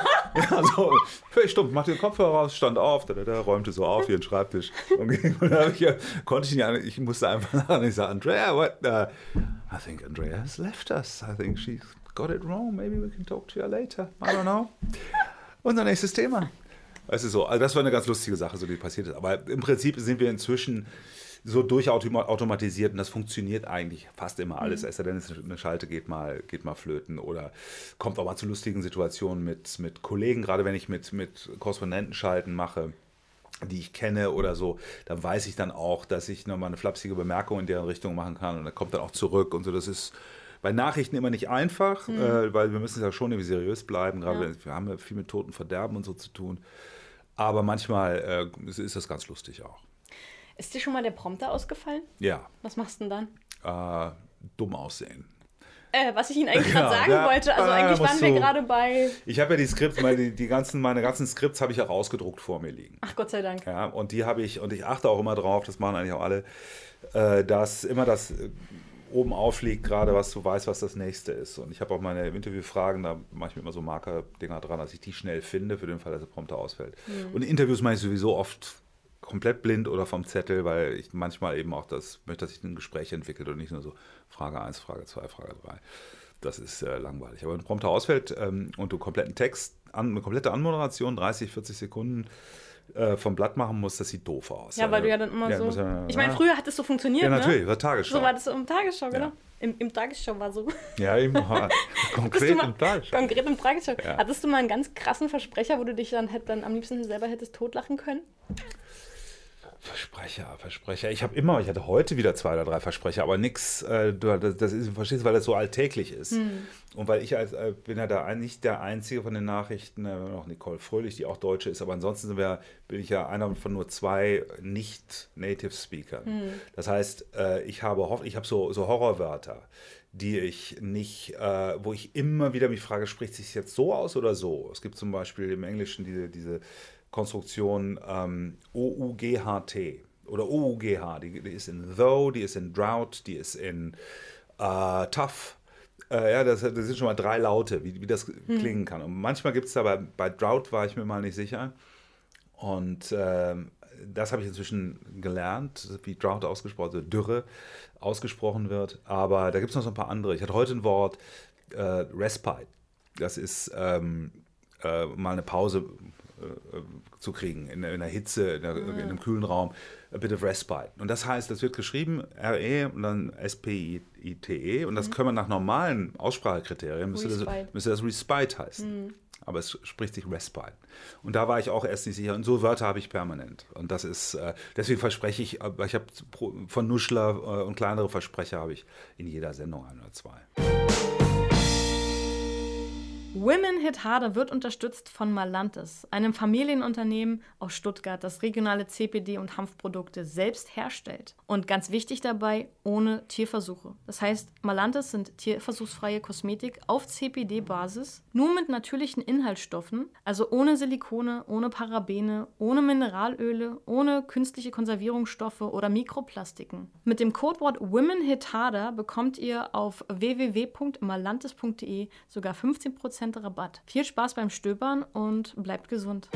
ja, so, völlig stumpf, machte den Kopfhörer raus, stand auf, da, da, da, räumte so auf, hier den Schreibtisch. Und, ging. Und dann ich, konnte ich nicht, ich musste einfach nach. Und ich sage, Andrea, what? Uh, I think Andrea has left us. I think she's got it wrong. Maybe we can talk to her later. I don't know. Unser nächstes Thema. Weißt du so, also das war eine ganz lustige Sache, so die passiert ist. Aber im Prinzip sind wir inzwischen so durchautomatisiert und das funktioniert eigentlich fast immer alles. Mhm. Es sei denn, eine Schalte geht mal, geht mal flöten oder kommt auch mal zu lustigen Situationen mit, mit Kollegen, gerade wenn ich mit, mit Korrespondentenschalten mache, die ich kenne oder so, dann weiß ich dann auch, dass ich nochmal eine flapsige Bemerkung in deren Richtung machen kann und dann kommt dann auch zurück und so. Das ist bei Nachrichten immer nicht einfach, mhm. äh, weil wir müssen ja schon irgendwie seriös bleiben, gerade ja. wir haben ja viel mit Toten Verderben und so zu tun. Aber manchmal äh, ist das ganz lustig auch. Ist dir schon mal der Prompter ausgefallen? Ja. Was machst du denn dann? Äh, dumm aussehen. Äh, was ich Ihnen eigentlich gerade ja, sagen ja, wollte, also äh, eigentlich waren wir gerade bei... Ich habe ja die Skripts, meine, die ganzen, meine ganzen Skripts habe ich auch ausgedruckt vor mir liegen. Ach, Gott sei Dank. Ja, und die habe ich, und ich achte auch immer drauf, das machen eigentlich auch alle, äh, dass immer das äh, oben aufliegt, gerade was du weißt, was das nächste ist. Und ich habe auch meine Interviewfragen, da mache ich mir immer so Marker-Dinger dran, dass ich die schnell finde, für den Fall, dass der Prompter ausfällt. Mhm. Und Interviews mache ich sowieso oft komplett blind oder vom Zettel, weil ich manchmal eben auch das möchte, dass sich ein Gespräch entwickelt und nicht nur so Frage eins, Frage zwei, Frage drei. Das ist äh, langweilig. Aber wenn ein Prompter ausfällt ähm, und du kompletten Text, an, eine komplette Anmoderation, dreißig, vierzig Sekunden äh, vom Blatt machen musst, das sieht doof aus. Ja, weil du ja dann immer ja, so... Ja, ich meine, früher hat es so funktioniert, ja, natürlich, ne? war Tagesschau. So war das so im Tagesschau, genau. Ja. Im, Im Tagesschau war so. Ja, eben. konkret mal, im Tagesschau. Konkret im Tagesschau. Ja. Hattest du mal einen ganz krassen Versprecher, wo du dich dann, hätt, dann am liebsten selber hättest totlachen können? Versprecher, Versprecher. Ich habe immer, ich hatte heute wieder zwei oder drei Versprecher, aber nichts, äh, das, das ist, verstehst du, weil das so alltäglich ist. Hm. Und weil ich als, äh, bin ja da nicht der Einzige von den Nachrichten, äh, auch Nicole Fröhlich, die auch Deutsche ist, aber ansonsten sind wir, bin ich ja einer von nur zwei Nicht-Native-Speakern. Hm. Das heißt, äh, ich habe, ich habe so, so Horrorwörter, die ich nicht, äh, wo ich immer wieder mich frage, spricht sich jetzt so aus oder so? Es gibt zum Beispiel im Englischen diese, diese Konstruktion ähm, O U G H T oder O U G H, die, die ist in though, die ist in drought, die ist in äh, tough. Äh, ja, das, das sind schon mal drei Laute, wie, wie das hm. klingen kann. Und manchmal gibt es da, bei, bei drought war ich mir mal nicht sicher. Und äh, das habe ich inzwischen gelernt, wie drought ausgesprochen, also Dürre ausgesprochen wird. Aber da gibt es noch so ein paar andere. Ich hatte heute ein Wort, äh, Respite. Das ist ähm, äh, mal eine Pause zu kriegen, in, in der Hitze, in, der, mhm. in einem kühlen Raum, a bit of respite. Und das heißt, das wird geschrieben, R E und dann S P I T E und das mhm. können wir nach normalen Aussprachekriterien, müsste das, müsste das Respite heißen. Mhm. Aber es spricht sich Respite. Und da war ich auch erst nicht sicher. Und so Wörter habe ich permanent. Und das ist, deswegen verspreche ich, ich habe von Nuschler und kleinere Versprecher habe ich in jeder Sendung ein oder zwei. Women Hit Harder wird unterstützt von Malantis, einem Familienunternehmen aus Stuttgart, das regionale C B D- und Hanfprodukte selbst herstellt. Und ganz wichtig dabei, ohne Tierversuche. Das heißt, Malantis sind tierversuchsfreie Kosmetik auf C B D-Basis, nur mit natürlichen Inhaltsstoffen, also ohne Silikone, ohne Parabene, ohne Mineralöle, ohne künstliche Konservierungsstoffe oder Mikroplastiken. Mit dem Codewort Women Hit Harder bekommt ihr auf w w w punkt malantis punkt d e sogar fünfzehn Prozent Rabatt. Viel Spaß beim Stöbern und bleibt gesund.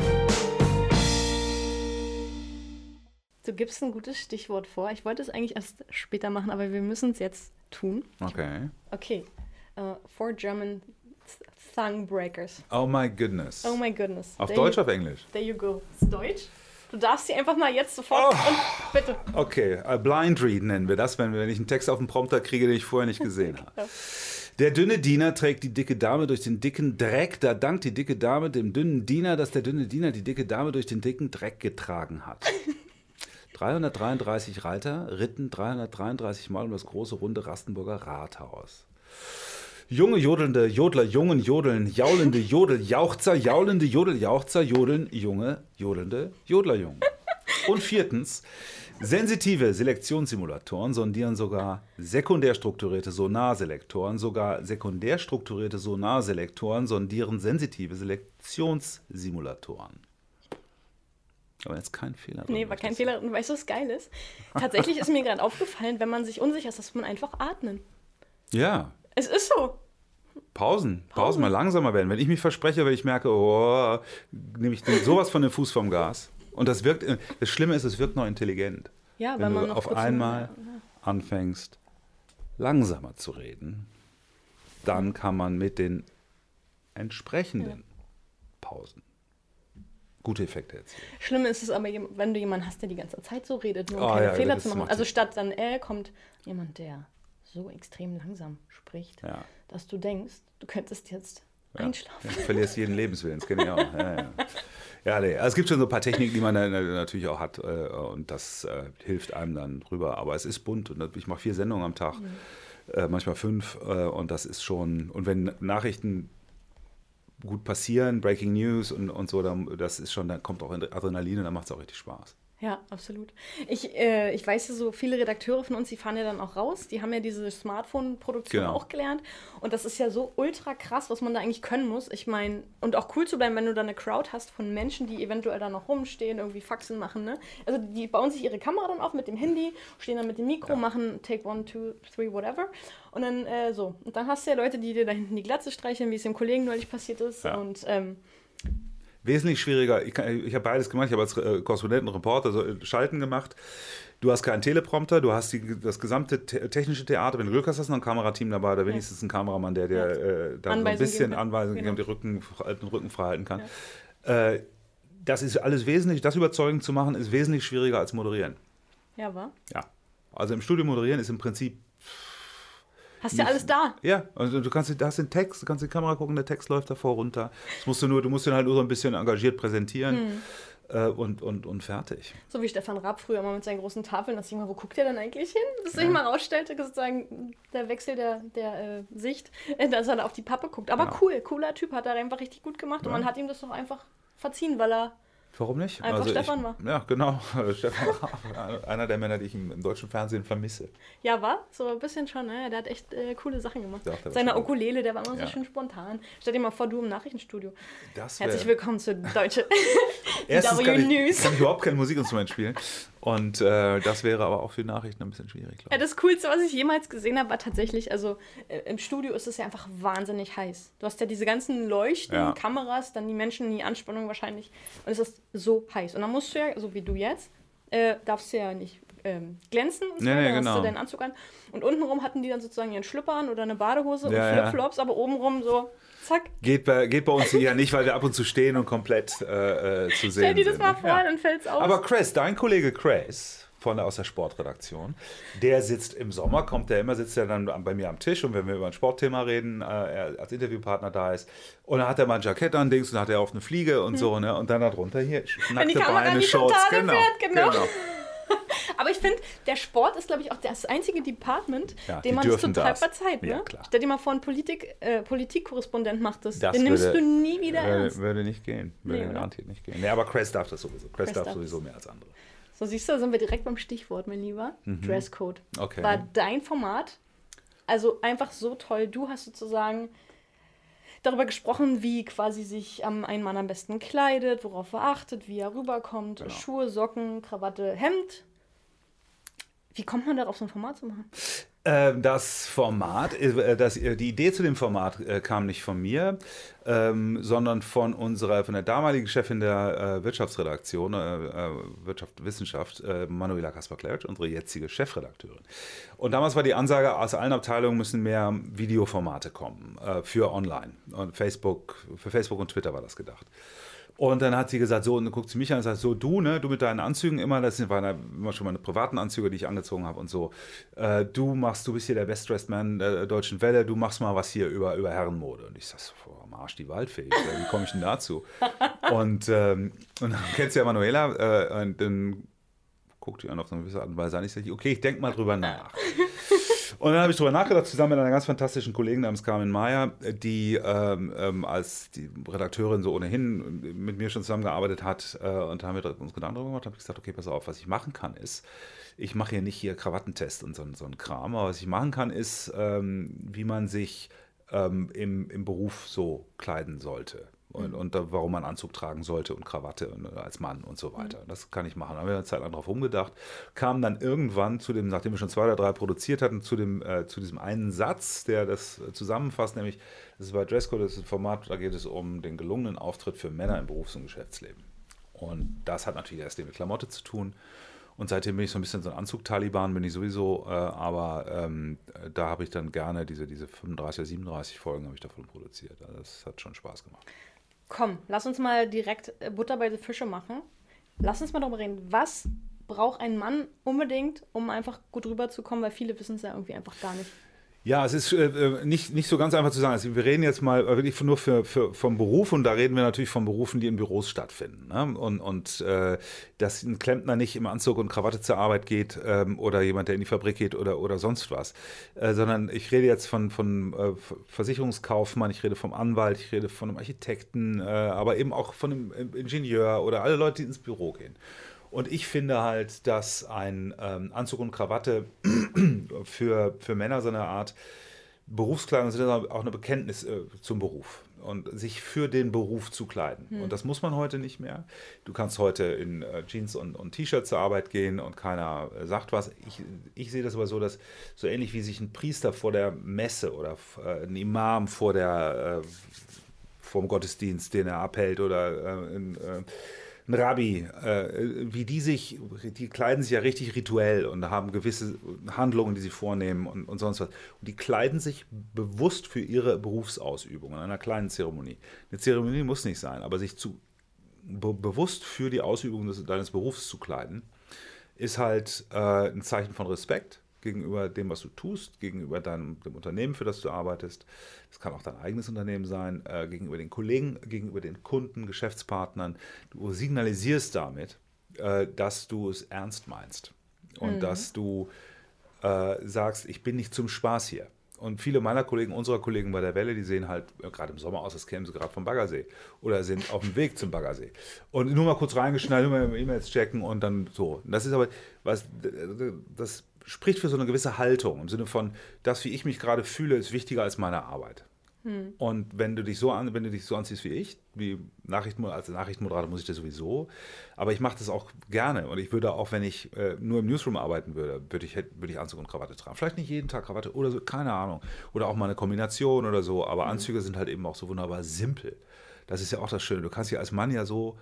Du gibst ein gutes Stichwort vor. Ich wollte es eigentlich erst später machen, aber wir müssen es jetzt tun. Okay. Okay. Uh, four German Tongue Breakers. Oh my goodness. Oh my goodness. Auf There Deutsch, you, auf Englisch? There you go. Ist Deutsch? Du darfst sie einfach mal jetzt sofort Oh. und bitte. Okay, uh, Blind Read nennen wir das, wenn, wenn ich einen Text auf dem Prompter kriege, den ich vorher nicht gesehen habe. Der dünne Diener trägt die dicke Dame durch den dicken Dreck. Da dankt die dicke Dame dem dünnen Diener, dass der dünne Diener die dicke Dame durch den dicken Dreck getragen hat. dreihundertdreiunddreißig Reiter ritten dreihundertdreiunddreißig Mal um das große, runde Rastenburger Rathaus. Junge jodelnde Jodler, Jungen jodeln, jaulende Jodel, Jauchzer, jaulende Jodel, Jauchzer, jodeln, junge, jodelnde Jodlerjungen. Und viertens, sensitive Selektionssimulatoren sondieren sogar sekundär strukturierte Sonarselektoren, sogar sekundär strukturierte Sonarselektoren sondieren sensitive Selektionssimulatoren. Aber jetzt kein Fehler drin. Nee, war kein Fehler. Und weißt du, was geil ist? Tatsächlich ist mir gerade aufgefallen, wenn man sich unsicher ist, dass man einfach atmen. Ja. Es ist so. Pausen. Pausen, Pausen. mal langsamer werden. Wenn ich mich verspreche, wenn ich merke, oh, nehme ich sowas von den Fuß vom Gas. Und das wirkt, das Schlimme ist, es wirkt noch intelligent. Ja, wenn weil man du noch auf kurz einmal ja. anfängst, langsamer zu reden, dann kann man mit den entsprechenden Ja. Pausen gute Effekte erzielen. Schlimm ist es aber, wenn du jemanden hast, der die ganze Zeit so redet, nur um Oh, keine ja, Fehler das zu machen. macht Also die- statt dann äh kommt jemand, der so extrem langsam spricht, Ja. dass du denkst, du könntest jetzt Ja. einschlafen. Ja, du verlierst jeden Lebenswillen, das kenne ich auch. Ja, ja. Ja, nee. Also es gibt schon so ein paar Techniken, die man dann natürlich auch hat äh, und das äh, hilft einem dann drüber. Aber es ist bunt und ich mache vier Sendungen am Tag, mhm. äh, manchmal fünf äh, und das ist schon, und wenn Nachrichten gut passieren, Breaking News und, und so, dann, das ist schon, dann kommt auch Adrenalin und dann macht es auch richtig Spaß. Ja, absolut. Ich, äh, ich weiß ja so, viele Redakteure von uns, die fahren ja dann auch raus, die haben ja diese Smartphone-Produktion Genau. auch gelernt und das ist ja so ultra krass, was man da eigentlich können muss. Ich meine, und auch cool zu bleiben, wenn du da eine Crowd hast von Menschen, die eventuell da noch rumstehen, irgendwie Faxen machen, ne? Also die bauen sich ihre Kamera dann auf mit dem Handy, stehen dann mit dem Mikro, Ja. machen Take one, two, three, whatever und dann äh, so. Und dann hast du ja Leute, die dir da hinten die Glatze streicheln, wie es dem Kollegen neulich passiert ist Ja. und ähm, Wesentlich schwieriger. Ich, kann- ich habe beides gemacht. Ich habe als äh, Korrespondent und Reporter so äh, Schalten gemacht. Du hast keinen Teleprompter, du hast die, das gesamte te technische Theater. Wenn du Glück hast, hast du noch ein Kamerateam dabei oder wenigstens ein Kameramann, der dir Ja. äh, dann so ein Anweisungen bisschen geben kann. Anweisungen Genau. geben, die Rücken, den Rücken frei halten kann. Ja. Äh, das ist alles wesentlich, das überzeugend zu machen, ist wesentlich schwieriger als moderieren. ja, war. Ja. Also im Studio moderieren ist im Prinzip. Hast ja alles da. Ja, also du kannst, da hast den Text, du kannst die Kamera gucken, der Text läuft davor runter. Das musst du nur, du musst den halt nur so ein bisschen engagiert präsentieren Hm. äh, und, und, und fertig. So wie Stefan Raab früher immer mit seinen großen Tafeln, dass ich mal, wo guckt der denn eigentlich hin? Bis sich mal rausstellte, sozusagen der Wechsel der, der äh, Sicht, äh, dass er da auf die Pappe guckt. Aber Ja. cool, cooler Typ, hat er einfach richtig gut gemacht und Ja. man hat ihm das doch einfach verziehen, weil er Warum nicht? Einfach Stefan ich, war. Ja, genau. Stefan war einer der Männer, die ich im, im deutschen Fernsehen vermisse. ja war, so ein bisschen schon, ne? Der hat echt äh, coole Sachen gemacht. Ja, der war Seine schon- Ukulele, der war immer Ja. so schön spontan. Stell dir mal vor, du im Nachrichtenstudio. Das wär, Herzlich willkommen zu Deutsche Erstens W kann ich, News. kann ich überhaupt kein Musikinstrument spielen. Und äh, das wäre aber auch für Nachrichten ein bisschen schwierig, glaube Ja, ich. das Coolste, was ich jemals gesehen habe, war tatsächlich, also äh, im Studio ist es ja einfach wahnsinnig heiß. Du hast ja diese ganzen Leuchten, Ja. Kameras, dann die Menschen in die Anspannung wahrscheinlich. Und es ist so heiß. Und dann musst du ja, so wie du jetzt, äh, darfst du ja nicht ähm, glänzen. Und so, Nee, nee, dann hast genau. du deinen Anzug an. Und untenrum hatten die dann sozusagen ihren Schlüpper an oder eine Badehose Ja, und ja. Flipflops, aber obenrum so, zack. Geht bei, geht bei uns ja nicht, weil wir ab und zu stehen und komplett äh, äh, zu sehen Stell dir das sind. mal ne? vor, Ja. dann fällt's aus. Aber Chris, dein Kollege Chris von der, aus der Sportredaktion, der sitzt im Sommer, kommt der immer, sitzt er dann bei mir am Tisch und wenn wir über ein Sportthema reden, äh, er als Interviewpartner da ist und dann hat er mal ein Jackett an, Dings, und dann hat er auf eine Fliege und so, ne? Und dann darunter hier Wenn die nackte Kamera in Beine, die Shorts, Totale genau, fährt, genau. Aber ich finde, der Sport ist, glaube ich, auch das einzige Department, ja, dem man es total das. verzeiht. Ne? Ja, klar. Stell dir mal vor, ein Politik, äh, Politikkorrespondent macht das. das Den nimmst würde, du nie wieder würde, ernst. Würde nicht gehen. Würde nee, garantiert nicht gehen. Nee, aber Crest darf das sowieso. Crest, Crest darf sowieso mehr als andere. So, siehst du, da sind wir direkt beim Stichwort, mein Lieber. Mhm. Dresscode. Okay. War dein Format, also einfach so toll. Du hast sozusagen darüber gesprochen, wie quasi sich ähm, ein Mann am besten kleidet, worauf er achtet, wie er rüberkommt. Genau. Schuhe, Socken, Krawatte, Hemd. Wie kommt man darauf, so ein Format zu machen? Das Format, das, die Idee zu dem Format kam nicht von mir, ähm, sondern von unserer, von der damaligen Chefin der äh, Wirtschaftsredaktion, äh, Wirtschaft, Wissenschaft, äh, Manuela Kaspar-Klertsch, unsere jetzige Chefredakteurin. Und damals war die Ansage, aus allen Abteilungen müssen mehr Videoformate kommen äh, für online. Und Facebook, für Facebook und Twitter war das gedacht. Und dann hat sie gesagt, so, und dann guckt sie mich an und sagt, so, du, ne, du mit deinen Anzügen immer, das waren immer schon meine privaten Anzüge, die ich angezogen habe und so, äh, du machst, du bist hier der Best-Dressed Man der Deutschen Welle, du machst mal was hier über, über Herrenmode. Und ich sag so, am Arsch die Waldfee, wie komme ich denn dazu? und, ähm, und dann kennst du ja Manuela, äh, und dann guckt die an auf so eine gewisse Art und Weise an, ich sage, okay, ich denke mal drüber nach. Und dann habe ich drüber nachgedacht, zusammen mit einer ganz fantastischen Kollegin namens Carmen Meyer, die ähm, ähm, als die Redakteurin so ohnehin mit mir schon zusammengearbeitet hat. Äh, und da haben wir uns Gedanken darüber gemacht, habe ich gesagt, okay, pass auf, was ich machen kann ist, ich mache hier nicht hier Krawattentest und so, so einen Kram, aber was ich machen kann ist, ähm, wie man sich ähm, im, im Beruf so kleiden sollte. Und, und da, warum man Anzug tragen sollte und Krawatte und, als Mann und so weiter. Das kann ich machen. Da haben wir eine Zeit lang drauf rumgedacht. Kam dann irgendwann zu dem, nachdem wir schon zwei oder drei produziert hatten, zu, dem, äh, zu diesem einen Satz, der das zusammenfasst, nämlich, das ist bei Dresscode, das ist ein Format, da geht es um den gelungenen Auftritt für Männer im Berufs- und Geschäftsleben. Und das hat natürlich erst mit Klamotte zu tun. Und seitdem bin ich so ein bisschen so ein Anzug-Taliban, bin ich sowieso, äh, aber ähm, da habe ich dann gerne diese, diese fünfunddreißig oder siebenunddreißig Folgen habe ich davon produziert. Also das hat schon Spaß gemacht. Komm, lass uns mal direkt Butter bei den Fische machen. Lass uns mal darüber reden. Was braucht ein Mann unbedingt, um einfach gut rüberzukommen? Weil viele wissen es ja irgendwie einfach gar nicht. Ja, es ist äh, nicht, nicht so ganz einfach zu sagen. Also wir reden jetzt mal wirklich nur für, für, vom Beruf und da reden wir natürlich von Berufen, die in Büros stattfinden. Ne? Und, und äh, dass ein Klempner nicht im Anzug und Krawatte zur Arbeit geht ähm, oder jemand, der in die Fabrik geht oder, oder sonst was. Äh, sondern ich rede jetzt von, von äh, Versicherungskaufmann, ich rede vom Anwalt, ich rede von einem Architekten, äh, aber eben auch von einem Ingenieur oder alle Leute, die ins Büro gehen. Und ich finde halt, dass ein ähm, Anzug und Krawatte für, für Männer so eine Art Berufskleidung sind, auch eine Bekenntnis äh, zum Beruf und sich für den Beruf zu kleiden. Hm. Und das muss man heute nicht mehr. Du kannst heute in äh, Jeans und, und T-Shirt zur Arbeit gehen und keiner äh, sagt was. Ich, ich sehe das aber so, dass so ähnlich wie sich ein Priester vor der Messe oder äh, ein Imam vor der, äh, vor dem Gottesdienst, den er abhält oder äh, in, äh, ein Rabbi, äh, wie die sich, die kleiden sich ja richtig rituell und haben gewisse Handlungen, die sie vornehmen und, und sonst was. Und die kleiden sich bewusst für ihre Berufsausübung in einer kleinen Zeremonie. Eine Zeremonie muss nicht sein, aber sich zu, be- bewusst für die Ausübung des, deines Berufs zu kleiden, ist halt äh, ein Zeichen von Respekt gegenüber dem, was du tust, gegenüber deinem, dem Unternehmen, für das du arbeitest. Das kann auch dein eigenes Unternehmen sein, äh, gegenüber den Kollegen, gegenüber den Kunden, Geschäftspartnern. Du signalisierst damit, äh, dass du es ernst meinst und mhm. dass du äh, sagst, ich bin nicht zum Spaß hier. Und viele meiner Kollegen, unserer Kollegen bei der Welle, die sehen halt äh, gerade im Sommer aus, als kämen sie gerade vom Baggersee oder sind auf dem Weg zum Baggersee. Und nur mal kurz reingeschnallt, nur mal E-Mails checken und dann so. Das ist aber, was, das spricht für so eine gewisse Haltung im Sinne von, das, wie ich mich gerade fühle, ist wichtiger als meine Arbeit. Hm. Und wenn du dich so an, wenn du dich so anziehst wie ich, wie Nachrichten, als Nachrichtenmoderator muss ich das sowieso, aber ich mache das auch gerne und ich würde auch, wenn ich äh, nur im Newsroom arbeiten würde, würde ich, würde ich Anzug und Krawatte tragen. Vielleicht nicht jeden Tag Krawatte oder so, keine Ahnung. Oder auch mal eine Kombination oder so, aber hm. Anzüge sind halt eben auch so wunderbar simpel. Das ist ja auch das Schöne. Du kannst dich als Mann ja so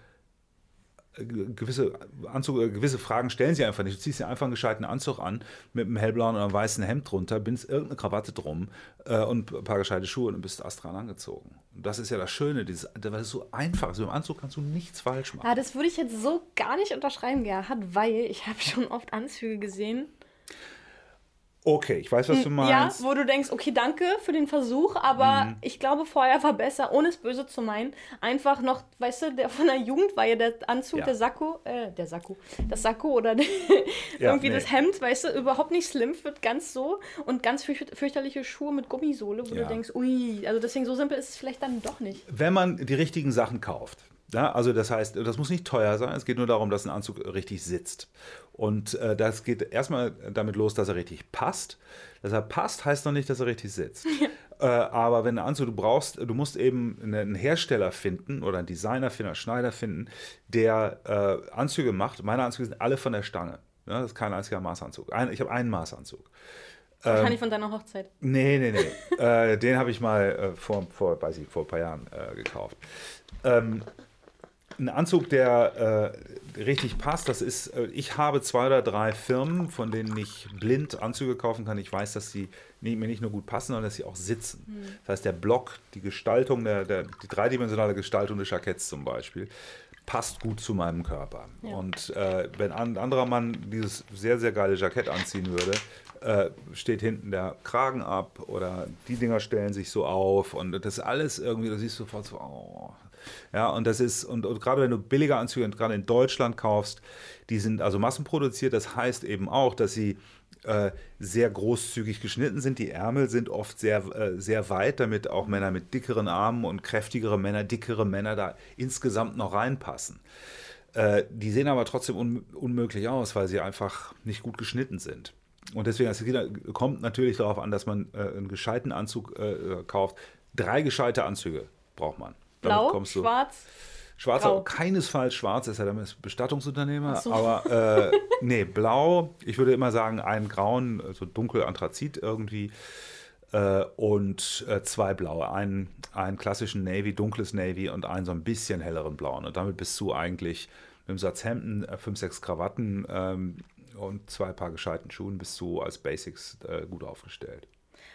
gewisse Anzug, gewisse Fragen stellen sie einfach nicht. Du ziehst dir einfach einen gescheiten Anzug an mit einem hellblauen oder einem weißen Hemd drunter, bindest irgendeine Krawatte drum äh, und ein paar gescheite Schuhe und dann bist du astral angezogen. Und das ist ja das Schöne, dieses, das ist so einfach. Also im Anzug kannst du nichts falsch machen. Ja, das würde ich jetzt so gar nicht unterschreiben, Gerhard, weil ich habe schon oft Anzüge gesehen. Okay, ich weiß, was du meinst. Ja, wo du denkst, okay, danke für den Versuch, aber mhm. ich glaube, vorher war besser, ohne es böse zu meinen, einfach noch, weißt du, der von der Jugend war ja der Anzug, ja. der Sakko, äh, der Sakko, das Sakko oder die, ja, irgendwie nee. das Hemd, weißt du, überhaupt nicht slim, wird ganz so und ganz fürcht- fürchterliche Schuhe mit Gummisohle, wo ja. du denkst, ui, also deswegen so simpel ist es vielleicht dann doch nicht. Wenn man die richtigen Sachen kauft. Ja, also das heißt, das muss nicht teuer sein, es geht nur darum, dass ein Anzug richtig sitzt. Und äh, das geht erstmal damit los, dass er richtig passt. Dass er passt, heißt noch nicht, dass er richtig sitzt. Ja. Äh, aber wenn ein Anzug, du brauchst, du musst eben einen Hersteller finden oder einen Designer finden, einen Schneider finden, der äh, Anzüge macht. Meine Anzüge sind alle von der Stange. Ja, das ist kein einziger Maßanzug. Ein, ich habe einen Maßanzug. Wahrscheinlich ähm, von deiner Hochzeit. Nee, nee, nee. äh, den habe ich mal äh, vor, vor, weiß ich, vor ein paar Jahren äh, gekauft. Ähm, Ein Anzug, der äh, richtig passt, das ist, äh, ich habe zwei oder drei Firmen, von denen ich blind Anzüge kaufen kann. Ich weiß, dass sie nie, mir nicht nur gut passen, sondern dass sie auch sitzen. Hm. Das heißt, der Block, die Gestaltung, der, der, die dreidimensionale Gestaltung des Jacketts zum Beispiel, passt gut zu meinem Körper. Ja. Und äh, wenn ein anderer Mann dieses sehr, sehr geile Jackett anziehen würde, äh, steht hinten der Kragen ab oder die Dinger stellen sich so auf und das alles irgendwie, da siehst du sofort so, oh. Ja, und das ist, und, und gerade wenn du billige Anzüge gerade in Deutschland kaufst, die sind also massenproduziert, das heißt eben auch, dass sie äh, sehr großzügig geschnitten sind. Die Ärmel sind oft sehr, äh, sehr weit, damit auch Männer mit dickeren Armen und kräftigere Männer, dickere Männer da insgesamt noch reinpassen. Äh, die sehen aber trotzdem un- unmöglich aus, weil sie einfach nicht gut geschnitten sind. Und deswegen, es kommt natürlich darauf an, dass man äh, einen gescheiten Anzug äh, kauft. Drei gescheite Anzüge braucht man. Blau, kommst du, schwarz, schwarz, grau. Keinesfalls schwarz, ist ja dann Bestattungsunternehmer, so. aber äh, nee, blau, ich würde immer sagen, einen grauen, so dunkel Anthrazit irgendwie äh, und äh, zwei blaue, einen, einen klassischen Navy, dunkles Navy und einen so ein bisschen helleren blauen und damit bist du eigentlich mit einem Satz Hemden, äh, fünf, sechs Krawatten ähm, und zwei Paar gescheiten Schuhen bist du als Basics äh, gut aufgestellt.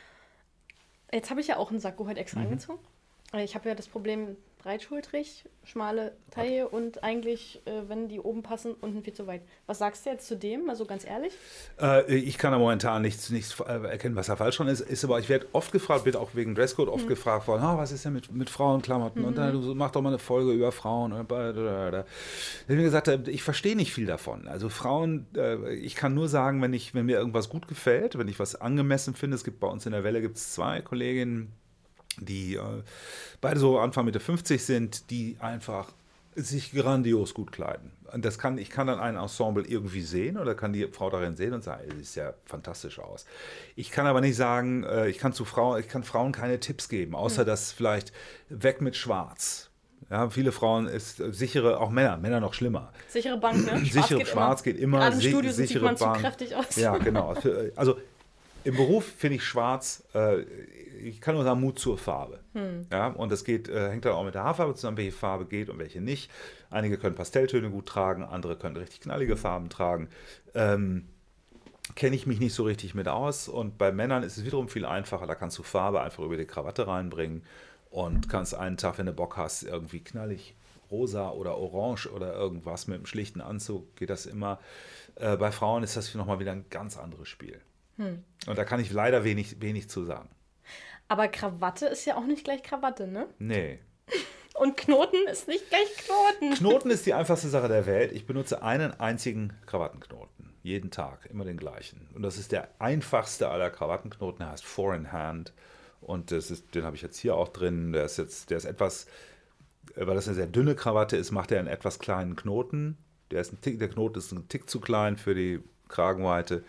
Jetzt habe ich ja auch einen Sakko heute extra mhm. angezogen. Ich habe ja das Problem breitschultrig, schmale Taille und eigentlich, äh, wenn die oben passen, unten viel zu weit. Was sagst du jetzt zu dem, also ganz ehrlich? Äh, ich kann da momentan nichts, nichts erkennen, was da falsch dran ist. ist aber ich werde oft gefragt, bin auch wegen Dresscode oft mhm. gefragt worden, oh, was ist denn mit, mit Frauenklamotten? Mhm. Und dann, du mach doch mal eine Folge über Frauen. Und da, da, da. Ich habe mir gesagt, ich verstehe nicht viel davon. Also Frauen, äh, ich kann nur sagen, wenn, ich, wenn mir irgendwas gut gefällt, wenn ich was angemessen finde, es gibt bei uns in der Welle gibt's zwei Kolleginnen, die äh, beide so Anfang Mitte fünfzig sind, die einfach sich grandios gut kleiden. Und das kann, ich kann dann ein Ensemble irgendwie sehen oder kann die Frau darin sehen und sagen, es sieht ja fantastisch aus. Ich kann aber nicht sagen, äh, ich kann zu Frauen, ich kann Frauen keine Tipps geben, außer mhm. dass vielleicht weg mit Schwarz. Ja, viele Frauen ist äh, sichere, auch Männer, Männer noch schlimmer. Sichere Bank, ne? Schwarz Sichere, geht Schwarz immer. geht immer. Gerade im si- Studio sichere sieht man Bank. zu kräftig aus. Ja, genau. Also im Beruf finde ich Schwarz, äh, ich kann nur sagen, Mut zur Farbe. Hm. Ja, und das geht, äh, hängt dann auch mit der Haarfarbe zusammen, welche Farbe geht und welche nicht. Einige können Pastelltöne gut tragen, andere können richtig knallige Farben tragen. Ähm, Kenne ich mich nicht so richtig mit aus. Und bei Männern ist es wiederum viel einfacher. Da kannst du Farbe einfach über die Krawatte reinbringen und kannst einen Tag, wenn du Bock hast, irgendwie knallig rosa oder orange oder irgendwas mit einem schlichten Anzug, geht das immer. Äh, bei Frauen ist das nochmal wieder ein ganz anderes Spiel. Hm. Und da kann ich leider wenig, wenig zu sagen. Aber Krawatte ist ja auch nicht gleich Krawatte, ne? Nee. Und Knoten ist nicht gleich Knoten. Knoten ist die einfachste Sache der Welt. Ich benutze einen einzigen Krawattenknoten. Jeden Tag, immer den gleichen. Und das ist der einfachste aller Krawattenknoten. Der heißt Four in Hand. Und das ist, den habe ich jetzt hier auch drin. Der ist jetzt, der ist etwas, weil das eine sehr dünne Krawatte ist, macht er einen etwas kleinen Knoten. Der, ist ein Tick, der Knoten ist ein Tick zu klein für die Kragenweite.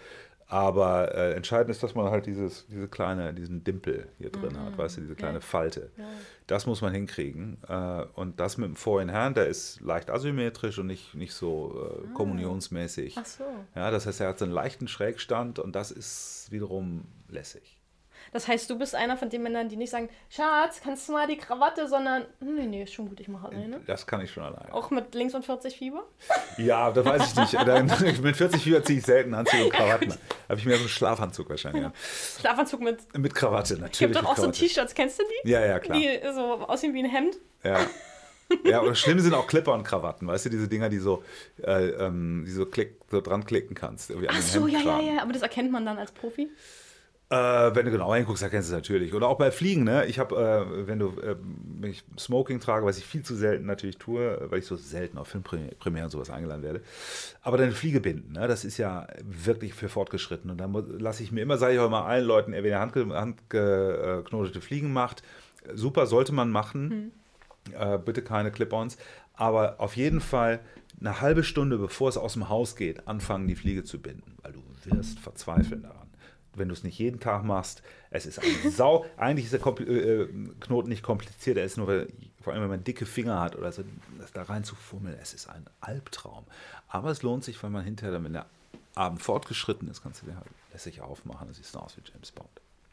Aber äh, entscheidend ist, dass man halt dieses, diese kleine, diesen Dimpel hier drin mhm. hat, weißt du, diese kleine ja. Falte. Ja. Das muss man hinkriegen. Äh, und das mit dem Four in Hand, der ist leicht asymmetrisch und nicht, nicht so äh, kommunionsmäßig. Ach so. Ja, das heißt, er hat so einen leichten Schrägstand und das ist wiederum lässig. Das heißt, du bist einer von den Männern, die nicht sagen, Schatz, kannst du mal die Krawatte, sondern, nee, nee, ist schon gut, ich mache alleine. Das kann ich schon alleine. Auch mit links und vierzig Fieber? Ja, das weiß ich nicht. Mit vierzig Fieber ziehe ich selten Anzug und Krawatten. Ja, habe ich mir so einen Schlafanzug wahrscheinlich. Ja. Schlafanzug mit? Mit Krawatte, natürlich. Es gibt doch auch so T-Shirts, kennst du die? Ja, ja, klar. Die so aussehen wie ein Hemd. Ja. Ja, oder schlimm sind auch Clipper und Krawatten, weißt du, diese Dinger, die so, äh, ähm, die so, klick, so dran klicken kannst. Irgendwie an Ach den so, ja, ja, Hemdkragen. ja, aber das erkennt man dann als Profi? Äh, wenn du genau hinguckst, erkennst du es natürlich. Oder auch bei Fliegen, ne? Ich habe, äh, wenn du, äh, wenn ich Smoking trage, was ich viel zu selten natürlich tue, weil ich so selten auf Filmpremieren und sowas eingeladen werde. Aber dann Fliege binden, ne? Das ist ja wirklich für Fortgeschritten. Und dann lasse ich mir immer, sage ich auch immer allen Leuten, wer eine handgeknotete Hand Fliegen macht, super, sollte man machen. Hm. Äh, bitte keine Clip-Ons. Aber auf jeden Fall eine halbe Stunde, bevor es aus dem Haus geht, anfangen, die Fliege zu binden. Weil du wirst verzweifeln daran. Wenn du es nicht jeden Tag machst, es ist ein Sau. Eigentlich ist der Kompl äh, Knoten nicht kompliziert, er ist nur, weil, vor allem wenn man dicke Finger hat oder so, das da rein zu fummeln, es ist ein Albtraum. Aber es lohnt sich, weil man hinterher, dann, wenn der Abend fortgeschritten ist, kannst du den halt lässig aufmachen, dann siehst du aus wie James Bond.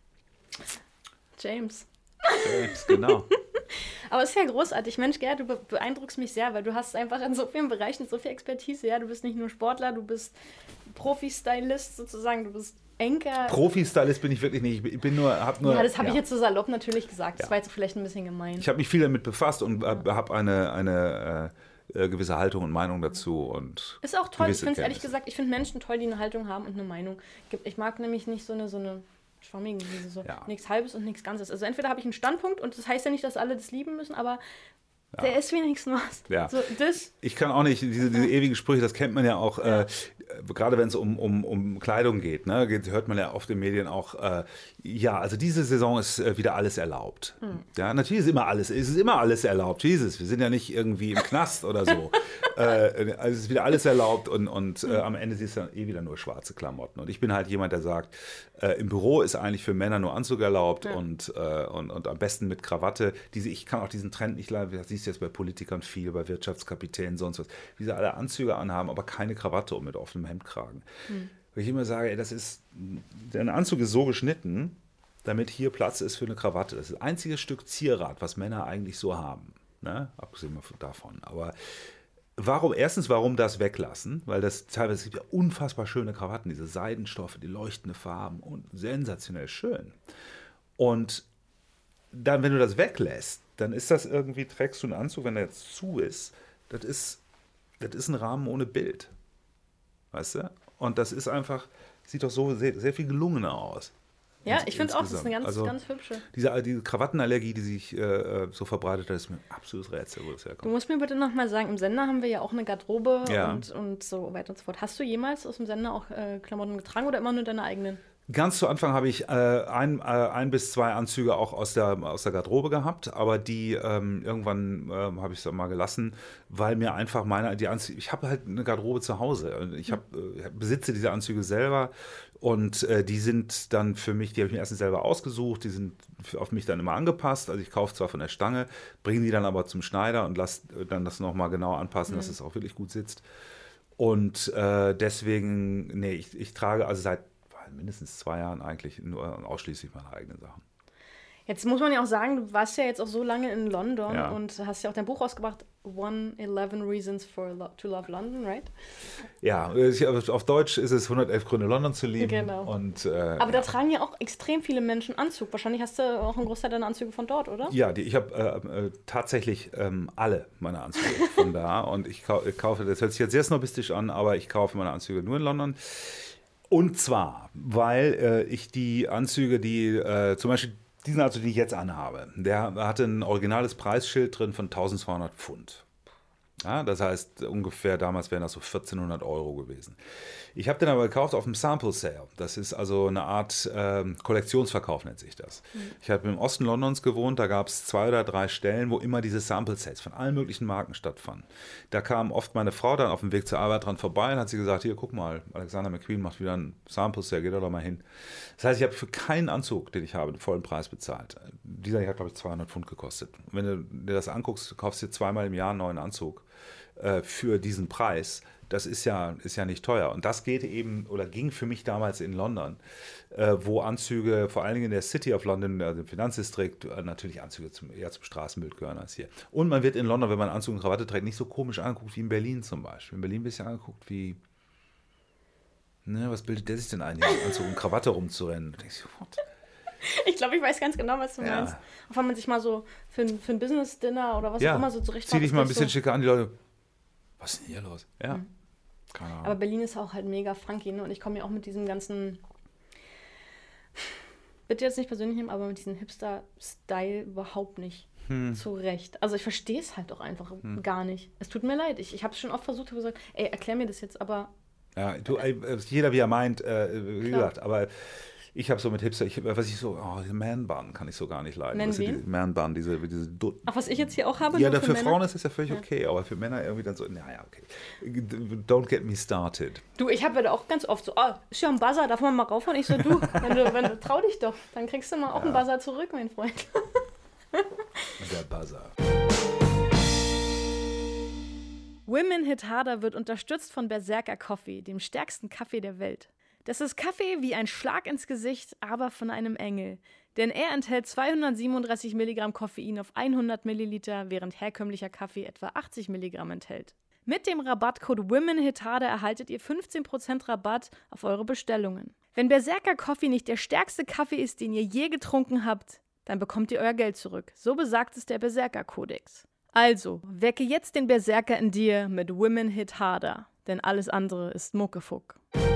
James. James, genau. Aber es ist ja großartig. Mensch, Gerd, du beeindruckst mich sehr, weil du hast einfach in so vielen Bereichen so viel Expertise. Ja, du bist nicht nur Sportler, du bist Profi-Stylist sozusagen, du bist Enker. Profi-Stylist bin ich wirklich nicht. Ich bin nur, hab nur. Ja, das habe ja. ich jetzt so salopp natürlich gesagt. Das ja. war jetzt vielleicht ein bisschen gemein. Ich habe mich viel damit befasst und äh, habe eine, eine äh, gewisse Haltung und Meinung dazu. Und ist auch toll. Ich finde es ehrlich gesagt, ich finde Menschen toll, die eine Haltung haben und eine Meinung. Ich mag nämlich nicht so eine, so eine schwammigen, so ja. nichts Halbes und nichts Ganzes. Also entweder habe ich einen Standpunkt und das heißt ja nicht, dass alle das lieben müssen, aber ja. der ist wenigstens was. Ja. So, das. Ich kann auch nicht, diese, diese ewigen Sprüche, das kennt man ja auch, ja. Äh, gerade wenn es um, um, um Kleidung geht, ne, geht, hört man ja oft in den Medien auch, äh, ja, also diese Saison ist äh, wieder alles erlaubt. Hm. Ja, natürlich ist immer alles, es ist immer alles erlaubt. Jesus, wir sind ja nicht irgendwie im Knast oder so. äh, also es ist wieder alles erlaubt und, und äh, am Ende siehst du dann eh wieder nur schwarze Klamotten. Und ich bin halt jemand, der sagt, äh, im Büro ist eigentlich für Männer nur Anzug erlaubt ja. und, äh, und, und am besten mit Krawatte. Diese, ich kann auch diesen Trend nicht leiden, das siehst du jetzt bei Politikern viel, bei Wirtschaftskapitänen, sonst was, wie sie alle Anzüge anhaben, aber keine Krawatte um mit offenem Hemdkragen. Hm. Weil ich immer sage, ey, das ist, der Anzug ist so geschnitten, damit hier Platz ist für eine Krawatte. Das ist das einzige Stück Zierat, was Männer eigentlich so haben. Ne? Abgesehen davon. Aber warum, erstens, warum das weglassen? Weil das teilweise, es gibt ja unfassbar schöne Krawatten, diese Seidenstoffe, die leuchtende Farben und sensationell schön. Und dann, wenn du das weglässt, dann ist das irgendwie, trägst du einen Anzug, wenn der jetzt zu ist, das ist, das ist ein Rahmen ohne Bild. Weißt du? Und das ist einfach, sieht doch so sehr, sehr viel gelungener aus. Ja, ich finde auch, das ist eine ganz, also, ganz hübsche. Diese, diese Krawattenallergie, die sich äh, so verbreitet hat, ist mir ein absolutes Rätsel, wo das herkommt. Du musst mir bitte nochmal sagen, im Sender haben wir ja auch eine Garderobe ja. und, und so weiter und so fort. Hast du jemals aus dem Sender auch äh, Klamotten getragen oder immer nur deine eigenen? Ganz zu Anfang habe ich äh, ein, äh, ein bis zwei Anzüge auch aus der, aus der Garderobe gehabt, aber die ähm, irgendwann äh, habe ich es mal gelassen, weil mir einfach meine, die Anzüge, ich habe halt eine Garderobe zu Hause. Ich hab, äh, besitze diese Anzüge selber und äh, die sind dann für mich, die habe ich mir erstens selber ausgesucht, die sind auf mich dann immer angepasst. Also ich kaufe zwar von der Stange, bringe die dann aber zum Schneider und lasse dann das nochmal genau anpassen, mhm. dass es auch wirklich gut sitzt. Und äh, deswegen, nee, ich, ich trage also seit mindestens zwei Jahren eigentlich nur ausschließlich meine eigenen Sachen. Jetzt muss man ja auch sagen, du warst ja jetzt auch so lange in London ja. und hast ja auch dein Buch rausgebracht, one eleven Reasons for lo- to Love London, right? Ja, auf Deutsch ist es hundertelf Gründe, London zu lieben. Genau. Und, äh, Aber da ja. tragen ja auch extrem viele Menschen Anzug. Wahrscheinlich hast du auch einen Großteil deiner Anzüge von dort, oder? Ja, die, ich habe äh, äh, tatsächlich ähm, alle meine Anzüge von da. Und ich kau- kaufe, das hört sich jetzt sehr snobistisch an, aber ich kaufe meine Anzüge nur in London. Und zwar, weil äh, ich die Anzüge, die äh, zum Beispiel diesen Anzug, den ich jetzt anhabe, der hatte ein originales Preisschild drin von eintausendzweihundert Pfund. Ja, das heißt, ungefähr damals wären das so vierzehnhundert Euro gewesen. Ich habe den aber gekauft auf dem Sample Sale. Das ist also eine Art äh, Kollektionsverkauf, nennt sich das. Mhm. Ich habe im Osten Londons gewohnt, da gab es zwei oder drei Stellen, wo immer diese Sample Sales von allen möglichen Marken stattfanden. Da kam oft meine Frau dann auf dem Weg zur Arbeit dran vorbei und hat sie gesagt, hier, guck mal, Alexander McQueen macht wieder einen Sample Sale, geh doch mal hin. Das heißt, ich habe für keinen Anzug, den ich habe, den vollen Preis bezahlt. Dieser hier hat, glaube ich, zweihundert Pfund gekostet. Und wenn du dir das anguckst, du kaufst dir zweimal im Jahr einen neuen Anzug äh, für diesen Preis. Das ist ja, ist ja nicht teuer. Und das geht eben, oder ging für mich damals in London, äh, wo Anzüge, vor allen Dingen in der City of London, also im Finanzdistrikt, äh, natürlich Anzüge zum, eher zum Straßenbild gehören als hier. Und man wird in London, wenn man Anzug und Krawatte trägt, nicht so komisch angeguckt wie in Berlin zum Beispiel. In Berlin bist du ja angeguckt wie, ne, was bildet der sich denn ein, hier mit Anzug und Krawatte rumzurennen? Du denkst, what? Ich glaube, ich weiß ganz genau, was du ja. meinst. Auch wenn man sich mal so für ein, für ein Business-Dinner oder was ja. auch immer so zurecht Zieh dich mal ein bisschen so schicker an, die Leute. Was ist denn hier los? Ja. Mhm. Keine Ahnung. Aber Berlin ist auch halt mega funky, ne? Und ich komme ja auch mit diesem ganzen, bitte jetzt nicht persönlich nehmen, aber mit diesem Hipster-Style überhaupt nicht hm. zurecht. Also ich verstehe es halt auch einfach hm. gar nicht. Es tut mir leid. Ich, ich habe es schon oft versucht, habe gesagt, ey, erklär mir das jetzt, aber... Ja, du, ey, jeder wie er meint, äh, wie Klar. gesagt, aber ich habe so mit Hipster, ich, was ich so, oh, diese Man-Bun kann ich so gar nicht leiden. Man, weißt du, die Man-Bun, diese, diese Ach, was ich jetzt hier auch habe? Ja, für, für Frauen ist das ja völlig ja. okay, aber für Männer irgendwie dann so, naja, okay. Don't get me started. Du, ich habe ja auch ganz oft so, oh, ist ja ein Buzzer, darf man mal raufhauen? Ich so, du, wenn du, wenn du, trau dich doch, dann kriegst du mal auch ja. einen Buzzer zurück, mein Freund. Der Buzzer. Women Hit Harder wird unterstützt von Berserker Coffee, dem stärksten Kaffee der Welt. Das ist Kaffee wie ein Schlag ins Gesicht, aber von einem Engel. Denn er enthält zweihundertsiebenunddreißig Milligramm Koffein auf hundert Milliliter, während herkömmlicher Kaffee etwa achtzig Milligramm enthält. Mit dem Rabattcode WomenHitHarder erhaltet ihr fünfzehn Prozent Rabatt auf eure Bestellungen. Wenn Berserker Coffee nicht der stärkste Kaffee ist, den ihr je getrunken habt, dann bekommt ihr euer Geld zurück. So besagt es der Berserker-Kodex. Also, wecke jetzt den Berserker in dir mit Women Hit Harder, denn alles andere ist Muckefuck.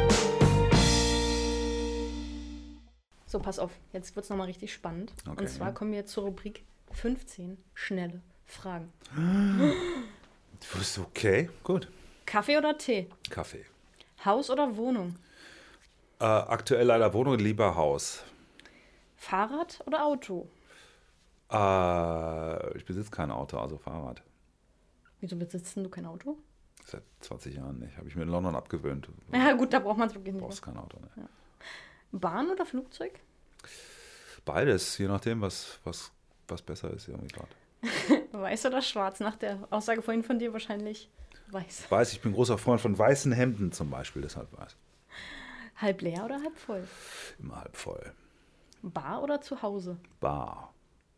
So, pass auf, jetzt wird es nochmal richtig spannend. Okay. Und zwar kommen wir jetzt zur Rubrik fünfzehn schnelle Fragen. Du bist okay, gut. Kaffee oder Tee? Kaffee. Haus oder Wohnung? Äh, aktuell leider Wohnung, lieber Haus. Fahrrad oder Auto? Äh, ich besitze kein Auto, also Fahrrad. Wieso besitzt du kein Auto? Seit zwanzig Jahren nicht. Habe ich mir in London abgewöhnt. Ja gut, da braucht man es wirklich nicht. Du brauchst kein Auto, ne? Ja. Bahn oder Flugzeug? Beides, je nachdem, was, was, was besser ist irgendwie gerade. Weiß oder schwarz? Nach der Aussage vorhin von dir wahrscheinlich weiß. Weiß, ich bin großer Freund von weißen Hemden zum Beispiel, deshalb weiß. Halb leer oder halb voll? Immer halb voll. Bar oder zu Hause? Bar.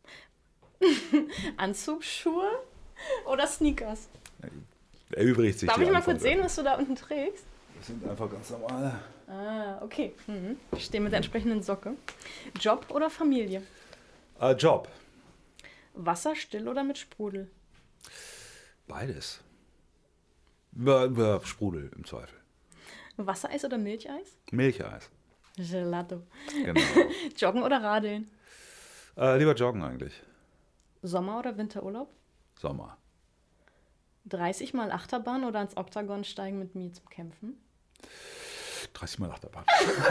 Anzug, Schuhe oder Sneakers? Erübrigt sich. Darf ich mal kurz sehen, was du da unten trägst? Das sind einfach ganz normale. Ah, okay. Mhm. Ich stehe mit der entsprechenden Socke. Job oder Familie? Uh, Job. Wasser still oder mit Sprudel? Beides. Ja, ja, Sprudel im Zweifel. Wassereis oder Milcheis? Milcheis. Gelato. Genau. Joggen oder Radeln? Uh, lieber joggen eigentlich. Sommer- oder Winterurlaub? Sommer. dreißig Mal Achterbahn oder ans Oktagon steigen mit mir zum Kämpfen? dreißig Mal Achterbahn.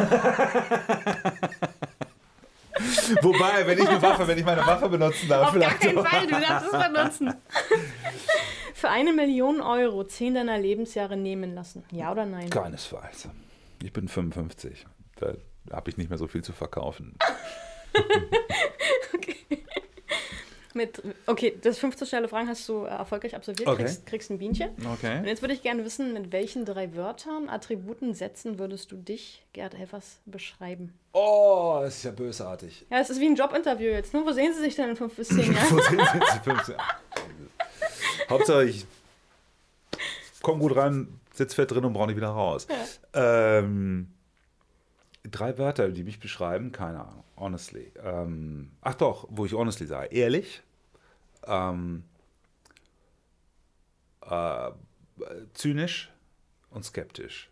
Wobei, wenn ich eine Waffe, wenn ich meine Waffe benutzen darf. Auf gar keinen Fall, du darfst es benutzen. Für eine Million Euro zehn deiner Lebensjahre nehmen lassen. Ja oder nein? Keinesfalls. Ich bin fünfundfünfzig. Da habe ich nicht mehr so viel zu verkaufen. Okay. Mit, okay, das fünfzehn schnelle Fragen hast du erfolgreich absolviert, okay. kriegst, kriegst ein Bienchen. Okay. Und jetzt würde ich gerne wissen, mit welchen drei Wörtern, Attributen, Sätzen würdest du dich, Gerd Elfers, beschreiben? Oh, das ist ja bösartig. Ja, es ist wie ein Jobinterview jetzt. Ne? Wo sehen Sie sich denn in fünf bis zehn Jahren? Wo sehen Sie sich in fünf bis zehn Jahren? Hauptsache, ich komme gut rein, sitze fett drin und brauche nicht wieder raus. Ja. Ähm, drei Wörter, die mich beschreiben, keine Ahnung, honestly. Ähm, ach doch, wo ich honestly sage, ehrlich, ähm, äh, zynisch und skeptisch.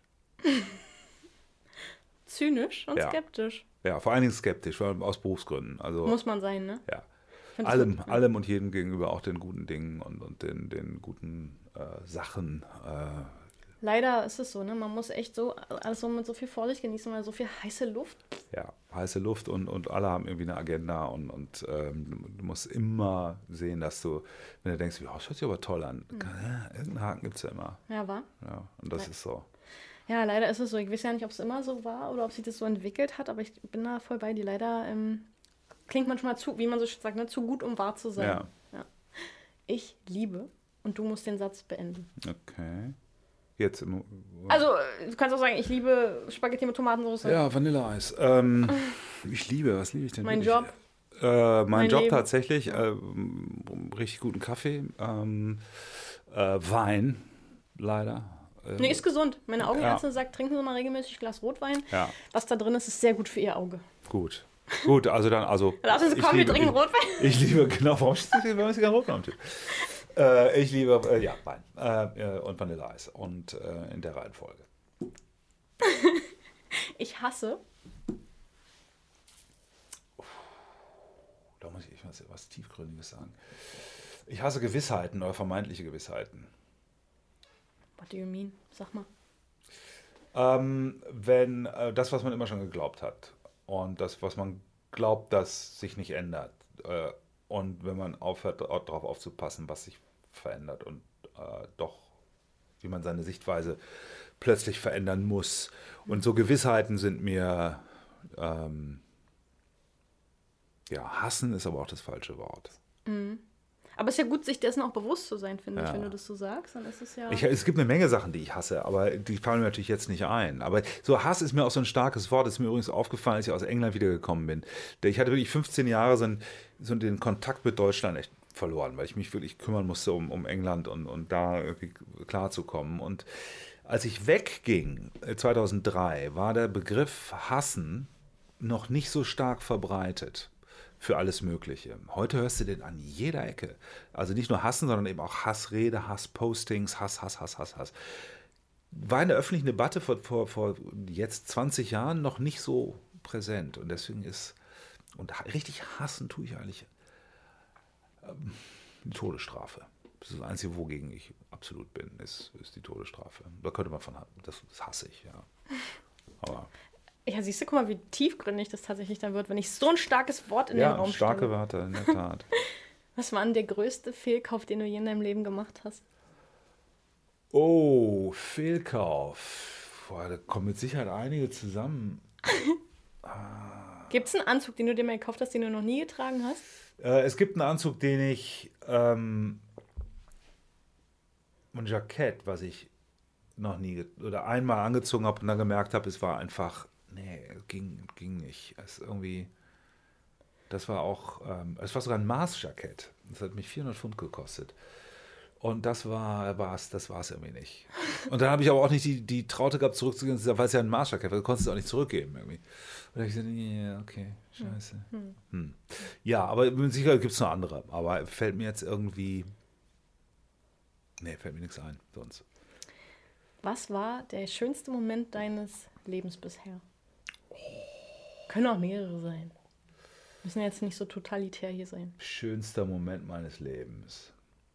Zynisch und ja. skeptisch? Ja, vor allen Dingen skeptisch, vor allem aus Berufsgründen. Also, muss man sein, ne? Ja. Allem, allem und jedem gegenüber, auch den guten Dingen und, und den, den guten äh, Sachen. Äh. Leider ist es so, ne? Man muss echt so alles so mit so viel Vorsicht genießen, weil so viel heiße Luft. Ja, heiße Luft und, und alle haben irgendwie eine Agenda und, und ähm, du musst immer sehen, dass du, wenn du denkst, oh, das hört sich aber toll an, mhm. ja, irgendeinen Haken gibt es ja immer. Ja, war? Ja, und das Le- ist so. Ja, leider ist es so. Ich weiß ja nicht, ob es immer so war oder ob sich das so entwickelt hat, aber ich bin da voll bei dir. Leider ähm, klingt manchmal zu, wie man so sagt, ne, zu gut, um wahr zu sein. Ja. Ja. Ich liebe und du musst den Satz beenden. Okay. Jetzt im, also, du kannst auch sagen, ich liebe Spaghetti mit Tomatensauce. Ja, Vanilleeis. Ähm, ich liebe, was liebe ich denn? Mein wirklich? Job. Äh, mein, mein Job Leben. tatsächlich. Äh, richtig guten Kaffee. Ähm, äh, Wein, leider. Äh, nee, ist gesund. Meine Augenärztin ja. sagt, trinken Sie mal regelmäßig ein Glas Rotwein. Ja. Was da drin ist, ist sehr gut für Ihr Auge. Gut. Gut, also dann, also. Lass uns kommen, wir trinken Rotwein. Ich, ich liebe, genau, warum ist kein Rotwein am Tisch? Äh, ich liebe, äh, ja, Wein äh, und Vanilleeis und äh, in der Reihenfolge. Ich hasse. Da muss ich was, was Tiefgründiges sagen. Ich hasse Gewissheiten oder vermeintliche Gewissheiten. What do you mean? Sag mal. Ähm, wenn äh, das, was man immer schon geglaubt hat und das, was man glaubt, das sich nicht ändert äh, und wenn man aufhört, darauf aufzupassen, was sich verändert und äh, doch, wie man seine Sichtweise plötzlich verändern muss. Und so Gewissheiten sind mir, ähm, ja, hassen ist aber auch das falsche Wort. Mhm. Aber es ist ja gut, sich dessen auch bewusst zu sein, finde ja. ich. Wenn du das so sagst, dann ist es ja... Ich, es gibt eine Menge Sachen, die ich hasse, aber die fallen mir natürlich jetzt nicht ein. Aber so Hass ist mir auch so ein starkes Wort. Das ist mir übrigens aufgefallen, als ich aus England wiedergekommen bin. Ich hatte wirklich fünfzehn Jahre so, so den Kontakt mit Deutschland echt verloren, weil ich mich wirklich kümmern musste um, um England und, und da irgendwie klarzukommen. Und als ich wegging, zweitausenddrei, war der Begriff Hassen noch nicht so stark verbreitet. Für alles Mögliche. Heute hörst du den an jeder Ecke. Also nicht nur hassen, sondern eben auch Hassrede, Hasspostings, Hass, Hass, Hass, Hass, Hass. War in der öffentlichen Debatte vor, vor, vor jetzt zwanzig Jahren noch nicht so präsent. Und deswegen ist, und richtig hassen tue ich eigentlich ähm, die Todesstrafe. Das ist das Einzige, wogegen ich absolut bin, ist, ist die Todesstrafe. Da könnte man von, das, das hasse ich, ja. Aber... Ja, siehst du, guck mal, wie tiefgründig das tatsächlich dann wird, wenn ich so ein starkes Wort in ja, den Raum stelle. Ja, starke Wörter, in der Tat. Was war denn der größte Fehlkauf, den du je in deinem Leben gemacht hast? Oh, Fehlkauf. Boah, da kommen mit Sicherheit einige zusammen. ah. Gibt es einen Anzug, den du dir mal gekauft hast, den du noch nie getragen hast? Äh, es gibt einen Anzug, den ich, ähm, ein Jackett, was ich noch nie, oder einmal angezogen habe und dann gemerkt habe, es war einfach... Nee, ging, ging nicht. Es irgendwie, das war auch, ähm, es war sogar ein Maßjackett. Das hat mich vierhundert Pfund gekostet. Und das war es, das war es irgendwie nicht. Und dann habe ich aber auch nicht die, die Traute gehabt, zurückzugehen, weil es ja ein Maßjackett war, du konntest es auch nicht zurückgeben irgendwie. Und da habe ich gesagt, yeah, okay, scheiße. Hm. Hm. Ja, aber mit Sicherheit gibt es noch andere. Aber fällt mir jetzt irgendwie, nee, fällt mir nichts ein, sonst. Was war der schönste Moment deines Lebens bisher? Können auch mehrere sein. Müssen jetzt nicht so totalitär hier sein. Schönster Moment meines Lebens.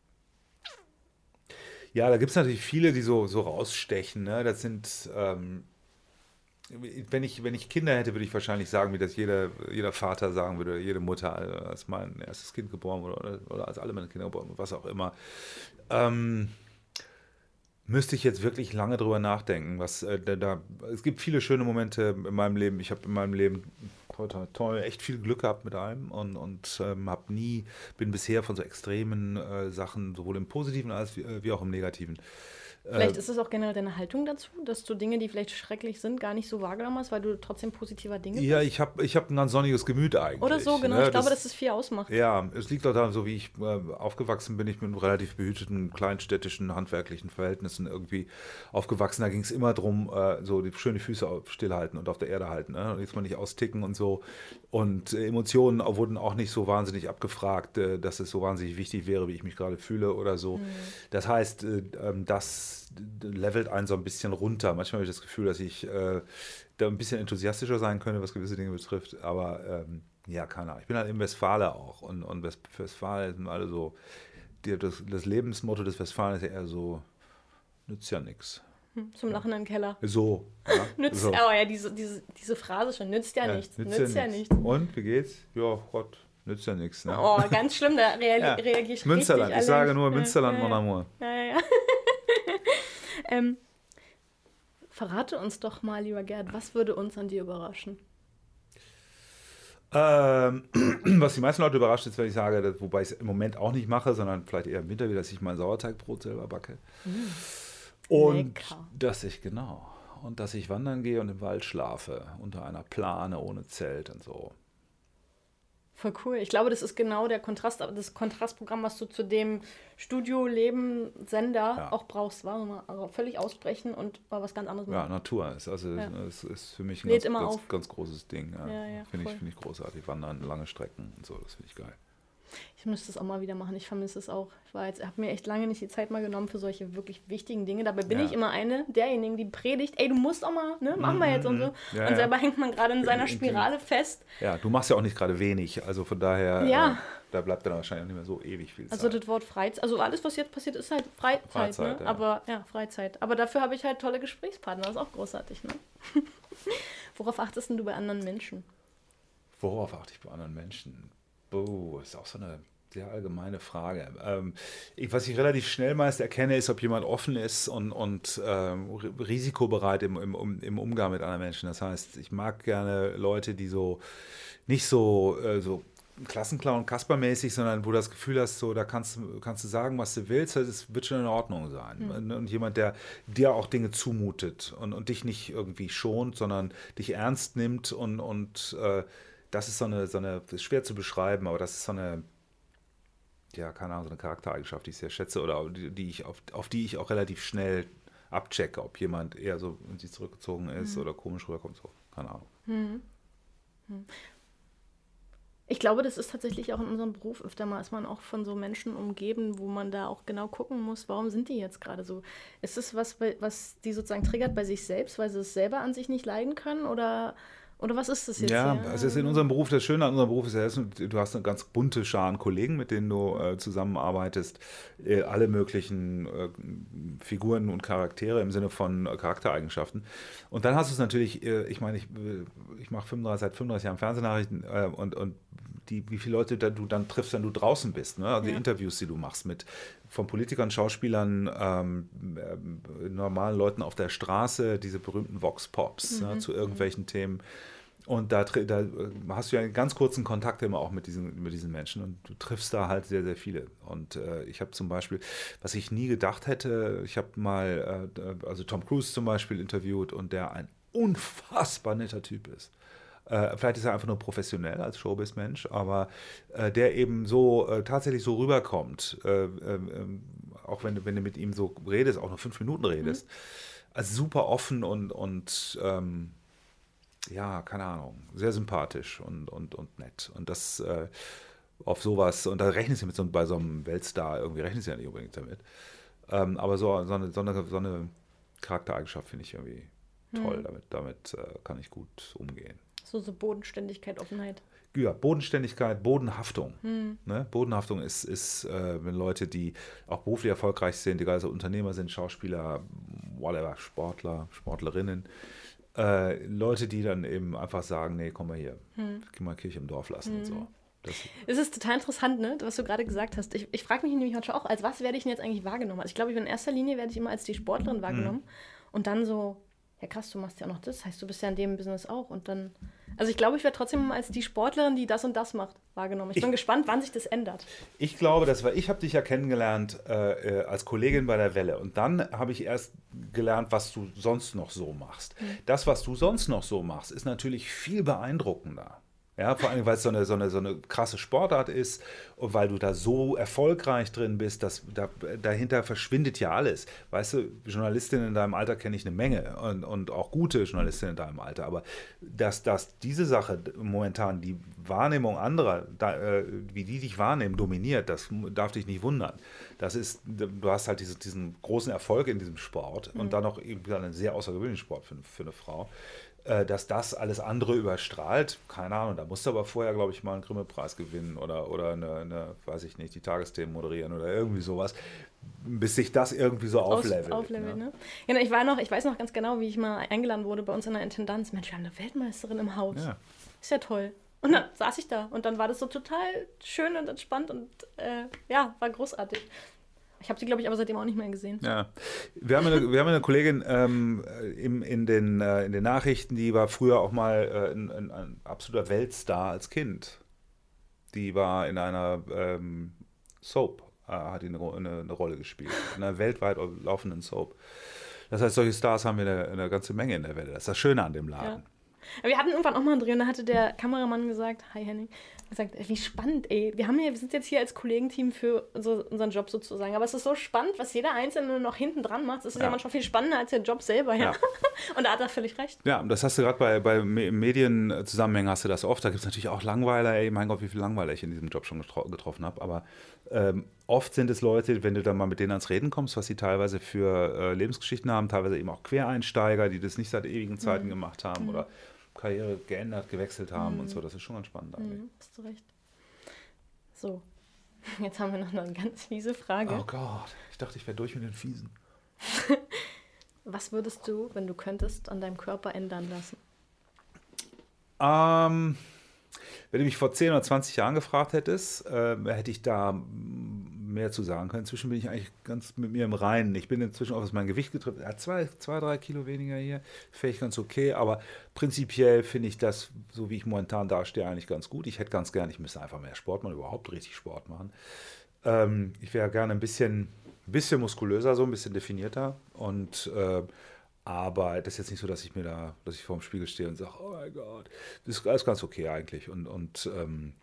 Ja, da gibt es natürlich viele, die so, so rausstechen. Ne? Das sind, ähm, wenn ich, wenn ich Kinder hätte, würde ich wahrscheinlich sagen, wie das jeder, jeder Vater sagen würde, jede Mutter, als mein erstes Kind geboren wurde oder, oder als alle meine Kinder geboren wurden, was auch immer. Ähm, Müsste ich jetzt wirklich lange drüber nachdenken. Was, äh, da, da, es gibt viele schöne Momente in meinem Leben. Ich habe in meinem Leben toll, toll, toll, echt viel Glück gehabt mit allem und, und ähm, habe nie, bin bisher von so extremen äh, Sachen, sowohl im Positiven als wie, äh, wie auch im Negativen. Vielleicht ist es auch generell deine Haltung dazu, dass du Dinge, die vielleicht schrecklich sind, gar nicht so wahrgenommen hast, weil du trotzdem positiver Dinge bist? Ja, ich habe ich hab ein ganz sonniges Gemüt eigentlich. Oder so, genau. Ne? Ich glaube, das, dass es viel ausmacht. Ja, es liegt auch daran, so wie ich äh, aufgewachsen bin, ich mit relativ behüteten, kleinstädtischen, handwerklichen Verhältnissen irgendwie aufgewachsen. Da ging es immer darum, äh, so die schöne Füße stillhalten und auf der Erde halten. Ne? Jetzt mal nicht austicken und so. Und äh, Emotionen wurden auch nicht so wahnsinnig abgefragt, äh, dass es so wahnsinnig wichtig wäre, wie ich mich gerade fühle oder so. Mhm. Das heißt, äh, das levelt einen so ein bisschen runter. Manchmal habe ich das Gefühl, dass ich äh, da ein bisschen enthusiastischer sein könnte, was gewisse Dinge betrifft. Aber ähm, ja, keine Ahnung. Ich bin halt im Westfale auch. Und, und West- Westfalen sind alle so, die, das, das Lebensmotto des Westfalen ist ja eher so, nützt ja nichts. Zum Lachen im Keller. So. Ja, nützt, so. Oh ja, diese, diese, diese Phrase schon, nützt ja, ja nichts. Nützt, nützt ja, ja nichts. nichts. Und, wie geht's? Ja, Gott, nützt ja nichts. Ne? Oh, ganz schlimm, da rea- ja. reagiere ich Münsterland, richtig ich sage nur ja, Münsterland, ja, mon amour. Ja, ja, ja. ähm, verrate uns doch mal, lieber Gerd, was würde uns an dir überraschen? Ähm, was die meisten Leute überrascht ist, wenn ich sage, dass, wobei ich es im Moment auch nicht mache, sondern vielleicht eher im Winter, wie dass ich mein Sauerteigbrot selber backe. Mm. Und Lecker. Dass ich, genau, und dass ich wandern gehe und im Wald schlafe, unter einer Plane, ohne Zelt und so. Voll cool. Ich glaube, das ist genau der Kontrast, das Kontrastprogramm, was du zu dem Studio-Leben-Sender ja. auch brauchst. War mal also völlig ausbrechen und mal was ganz anderes machen. Ja, Natur ist also ja. ist, ist für mich ein Lädt ganz, immer ganz, auf. ganz großes Ding. Ja. Ja, ja, finde ich, find ich großartig. Wandern, lange Strecken und so, das finde ich geil. Ich müsste es auch mal wieder machen. Ich vermisse es auch. Ich war jetzt, habe mir echt lange nicht die Zeit mal genommen für solche wirklich wichtigen Dinge. Dabei bin ja. ich immer eine derjenigen, die predigt, ey, du musst auch mal, ne, machen wir jetzt und so. Ja, und selber ja. hängt man gerade in seiner Spirale fest. Ja, du machst ja auch nicht gerade wenig. Also von daher, ja. äh, da bleibt dann wahrscheinlich auch nicht mehr so ewig viel Zeit. Also das Wort Freizeit, also alles, was jetzt passiert, ist halt Freizeit. Freizeit ne? ja. Aber ja, Freizeit. Aber dafür habe ich halt tolle Gesprächspartner. Das ist auch großartig, ne? Worauf achtest denn du bei anderen Menschen? Worauf achte ich bei anderen Menschen? Oh, ist auch so eine sehr allgemeine Frage. Ähm, ich, was ich relativ schnell meist erkenne, ist, ob jemand offen ist und, und ähm, risikobereit im, im, im Umgang mit anderen Menschen. Das heißt, ich mag gerne Leute, die so nicht so, äh, so Klassenclown, Kasper-mäßig, sondern wo du das Gefühl hast, so, da kannst, kannst du sagen, was du willst, es wird schon in Ordnung sein. Mhm. Und jemand, der dir auch Dinge zumutet und, und dich nicht irgendwie schont, sondern dich ernst nimmt und, und äh, das ist so eine, so eine, das ist schwer zu beschreiben, aber das ist so eine, ja, keine Ahnung, so eine Charaktereigenschaft, die ich sehr schätze oder die, die ich auf, auf die ich auch relativ schnell abchecke, ob jemand eher so in sich zurückgezogen ist mhm. oder komisch rüberkommt, so, keine Ahnung. Mhm. Mhm. Ich glaube, das ist tatsächlich auch in unserem Beruf öfter mal, ist man auch von so Menschen umgeben, wo man da auch genau gucken muss, warum sind die jetzt gerade so? Ist es was, was die sozusagen triggert bei sich selbst, weil sie es selber an sich nicht leiden können oder... Oder was ist das jetzt? Ja, hier? es ist in unserem Beruf, das Schöne an unserem Beruf ist ja, du hast eine ganz bunte Schar an Kollegen, mit denen du äh, zusammenarbeitest. Äh, alle möglichen äh, Figuren und Charaktere im Sinne von äh, Charaktereigenschaften. Und dann hast du es natürlich, äh, ich meine, ich, ich mache seit fünfunddreißig Jahren Fernsehnachrichten äh, und, und die, wie viele Leute da du dann triffst, wenn du draußen bist. Ne? Also ja. die Interviews, die du machst mit von Politikern, Schauspielern, ähm, äh, normalen Leuten auf der Straße, diese berühmten Vox-Pops mhm. ne, zu irgendwelchen mhm. Themen. Und da, da hast du ja einen ganz kurzen Kontakt immer auch mit diesen, mit diesen Menschen und du triffst da halt sehr, sehr viele. Und äh, ich habe zum Beispiel, was ich nie gedacht hätte, ich habe mal, äh, also Tom Cruise zum Beispiel interviewt und der ein unfassbar netter Typ ist. Äh, vielleicht ist er einfach nur professionell als Showbiz-Mensch, aber äh, der eben so äh, tatsächlich so rüberkommt, äh, äh, auch wenn, wenn du mit ihm so redest, auch nur fünf Minuten redest, mhm. also super offen und, und ähm, ja, keine Ahnung, sehr sympathisch und, und, und nett. Und das äh, auf sowas, und da rechnest du mit so, bei so einem Weltstar, irgendwie rechnest du ja nicht unbedingt damit. Ähm, aber so, so, eine, so, eine, so eine Charaktereigenschaft finde ich irgendwie toll. Mhm. Damit, damit äh, kann ich gut umgehen. So, so Bodenständigkeit, Offenheit. Ja, Bodenständigkeit, Bodenhaftung. Hm. Ne? Bodenhaftung ist, ist äh, wenn Leute, die auch beruflich erfolgreich sind, egal ob Unternehmer sind, Schauspieler, whatever, Sportler, Sportlerinnen, äh, Leute, die dann eben einfach sagen, nee, komm mal hier, hm. geh mal Kirche im Dorf lassen hm. und so. Das es ist total interessant, ne, was du gerade gesagt hast. Ich, ich frage mich nämlich manchmal auch, als was werde ich denn jetzt eigentlich wahrgenommen? Also ich glaube, in erster Linie werde ich immer als die Sportlerin wahrgenommen hm. und dann so, ja krass, du machst ja auch noch das, heißt, du bist ja in dem Business auch und dann, also ich glaube, ich werde trotzdem als die Sportlerin, die das und das macht, wahrgenommen. Ich, ich bin gespannt, wann sich das ändert. Ich glaube, das war, ich habe dich ja kennengelernt äh, als Kollegin bei der Welle und dann habe ich erst gelernt, was du sonst noch so machst. Mhm. Das, was du sonst noch so machst, ist natürlich viel beeindruckender. Ja, vor allem, weil es so eine, so, eine, so eine krasse Sportart ist und weil du da so erfolgreich drin bist, dass da, dahinter verschwindet ja alles. Weißt du, Journalistinnen in deinem Alter kenne ich eine Menge und, und auch gute Journalistinnen in deinem Alter, aber dass, dass diese Sache momentan die Wahrnehmung anderer, da, äh, wie die dich wahrnehmen, dominiert, das darf dich nicht wundern. Das ist, du hast halt diese, diesen großen Erfolg in diesem Sport mhm. und dann noch eben einen sehr außergewöhnlichen Sport für, für eine Frau. Dass das alles andere überstrahlt, keine Ahnung, da musst du aber vorher, glaube ich, mal einen Grimme-Preis gewinnen oder, oder eine, eine, weiß ich nicht, die Tagesthemen moderieren oder irgendwie sowas, bis sich das irgendwie so auflevelt. Auflevelt, ne? Ja, ich war noch, ich weiß noch ganz genau, wie ich mal eingeladen wurde bei uns in der Intendanz. Mensch, wir haben eine Weltmeisterin im Haus. Ja. Ist ja toll. Und dann saß ich da und dann war das so total schön und entspannt und äh, ja, war großartig. Ich habe sie, glaube ich, aber seitdem auch nicht mehr gesehen. Ja, wir haben eine, wir haben eine Kollegin ähm, im, in, den, äh, in den Nachrichten, die war früher auch mal äh, ein, ein, ein absoluter Weltstar als Kind. Die war in einer ähm, Soap, äh, hat die eine, eine, eine Rolle gespielt, in einer weltweit laufenden Soap. Das heißt, solche Stars haben wir eine, eine ganze Menge in der Welt. Das ist das Schöne an dem Laden. Ja. Wir hatten irgendwann auch mal einen Dreh und da hatte der Kameramann gesagt, hi Henning, gesagt, wie spannend, ey. Wir haben ja, wir sind jetzt hier als Kollegenteam für so, unseren Job sozusagen. Aber es ist so spannend, was jeder Einzelne noch hinten dran macht. Es ist ja. ja manchmal viel spannender als der Job selber. Ja. ja. Und da hat er völlig recht. Ja, und das hast du gerade bei, bei Medienzusammenhängen hast du das oft. Da gibt es natürlich auch Langweiler. Ey, mein Gott, wie viele Langweiler ich in diesem Job schon getro- getroffen habe. Aber ähm, oft sind es Leute, wenn du dann mal mit denen ans Reden kommst, was sie teilweise für äh, Lebensgeschichten haben, teilweise eben auch Quereinsteiger, die das nicht seit ewigen Zeiten mhm. gemacht haben mhm. oder Karriere geändert, gewechselt haben mhm. und so. Das ist schon ganz spannend eigentlich. Mhm, hast du recht. So, jetzt haben wir noch eine ganz fiese Frage. Oh Gott, ich dachte, ich wäre durch mit den Fiesen. Was würdest du, wenn du könntest, an deinem Körper ändern lassen? Ähm, wenn du mich vor zehn oder zwanzig Jahren gefragt hättest, äh, hätte ich da mehr zu sagen können. Inzwischen bin ich eigentlich ganz mit mir im Reinen. Ich bin inzwischen auch, was mein Gewicht getrifft, ja, zwei, zwei, drei Kilo weniger hier. Fände ich ganz okay, aber prinzipiell finde ich das, so wie ich momentan dastehe, eigentlich ganz gut. Ich hätte ganz gerne, ich müsste einfach mehr Sport machen, überhaupt richtig Sport machen. Ähm, ich wäre gerne ein bisschen, bisschen muskulöser, so ein bisschen definierter. Und äh, aber das ist jetzt nicht so, dass ich mir da, dass ich vor dem Spiegel stehe und sage, oh mein Gott, das ist alles ganz okay eigentlich. Und, und ähm,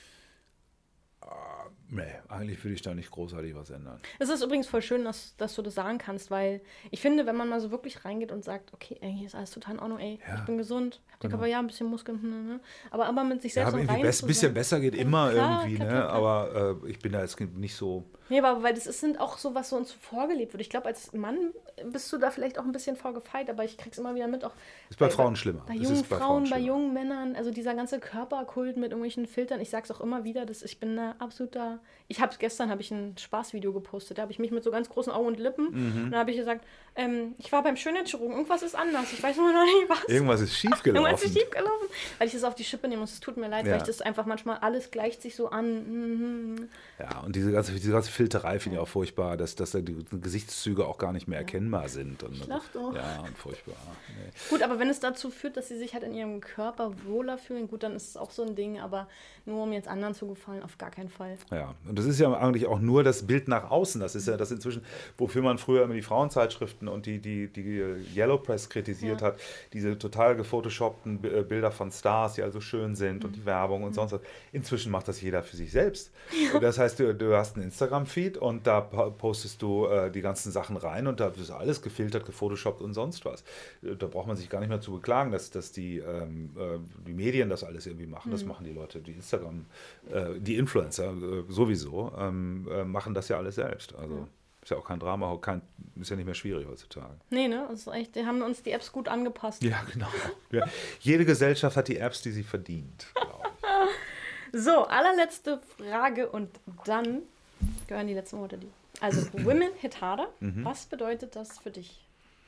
nee, eigentlich würde ich da nicht großartig was ändern. Es ist übrigens voll schön, dass, dass du das sagen kannst, weil ich finde, wenn man mal so wirklich reingeht und sagt, okay, ey, hier ist alles total in Ordnung, ey, ja, ich bin gesund, hab genau. aber ja, ein bisschen Muskeln, ne, ne, aber, aber mit sich selbst ja, rein ein bisschen sagen, besser geht immer klar, irgendwie, klar, ne? klar, klar. aber äh, ich bin da jetzt nicht so... Nee, aber weil das ist, sind auch so, was so uns vorgelebt wird. Ich glaube, als Mann bist du da vielleicht auch ein bisschen vorgefeit, aber ich krieg's immer wieder mit. Auch ist bei, bei Frauen schlimmer. Bei jungen bei Frauen, Frauen bei jungen Männern, also dieser ganze Körperkult mit irgendwelchen Filtern. Ich sag's auch immer wieder, dass ich bin da absoluter... Ich habe gestern habe ich ein Spaßvideo gepostet, da habe ich mich mit so ganz großen Augen und Lippen mhm. und da habe ich gesagt, ähm, ich war beim Schönheitschirurgen, irgendwas ist anders, ich weiß nur noch nicht was. Irgendwas ist schiefgelaufen. Irgendwas ist schiefgelaufen, weil ich das auf die Schippe nehme und es tut mir leid, ja. weil ich das einfach manchmal, alles gleicht sich so an. Mhm. Ja, und diese ganze, diese ganze Filterei finde ich auch furchtbar, dass, dass die Gesichtszüge auch gar nicht mehr erkennbar sind. Und, ich lach doch. Ja, und furchtbar. Nee. Gut, aber wenn es dazu führt, dass sie sich halt in ihrem Körper wohler fühlen, gut, dann ist es auch so ein Ding, aber nur um jetzt anderen zu gefallen, auf gar keinen Fall. Ja, und das ist ja eigentlich auch nur das Bild nach außen. Das ist ja das inzwischen, wofür man früher immer die Frauenzeitschriften und die, die, die Yellow Press kritisiert ja. hat, diese total gefotoshoppten Bilder von Stars, die also schön sind mhm. und die Werbung und mhm. sonst was. Inzwischen macht das jeder für sich selbst. Ja. Das heißt, du, du hast einen Instagram-Feed und da postest du äh, die ganzen Sachen rein und da ist alles gefiltert, gefotoshoppt und sonst was. Da braucht man sich gar nicht mehr zu beklagen, dass, dass die, ähm, äh, die Medien das alles irgendwie machen. Mhm. Das machen die Leute, die Instagram, äh, die Influencer äh, sowieso, ähm, äh, machen das ja alles selbst. Also ja. ist ja auch kein Drama, kein, ist ja nicht mehr schwierig heutzutage. Nee, ne? Das ist echt, die haben uns die Apps gut angepasst. Ja, genau. Ja. Jede Gesellschaft hat die Apps, die sie verdient, glaube ich. So, allerletzte Frage und dann gehören die letzten Worte dir. Also, Women Hit Harder, mhm. was bedeutet das für dich?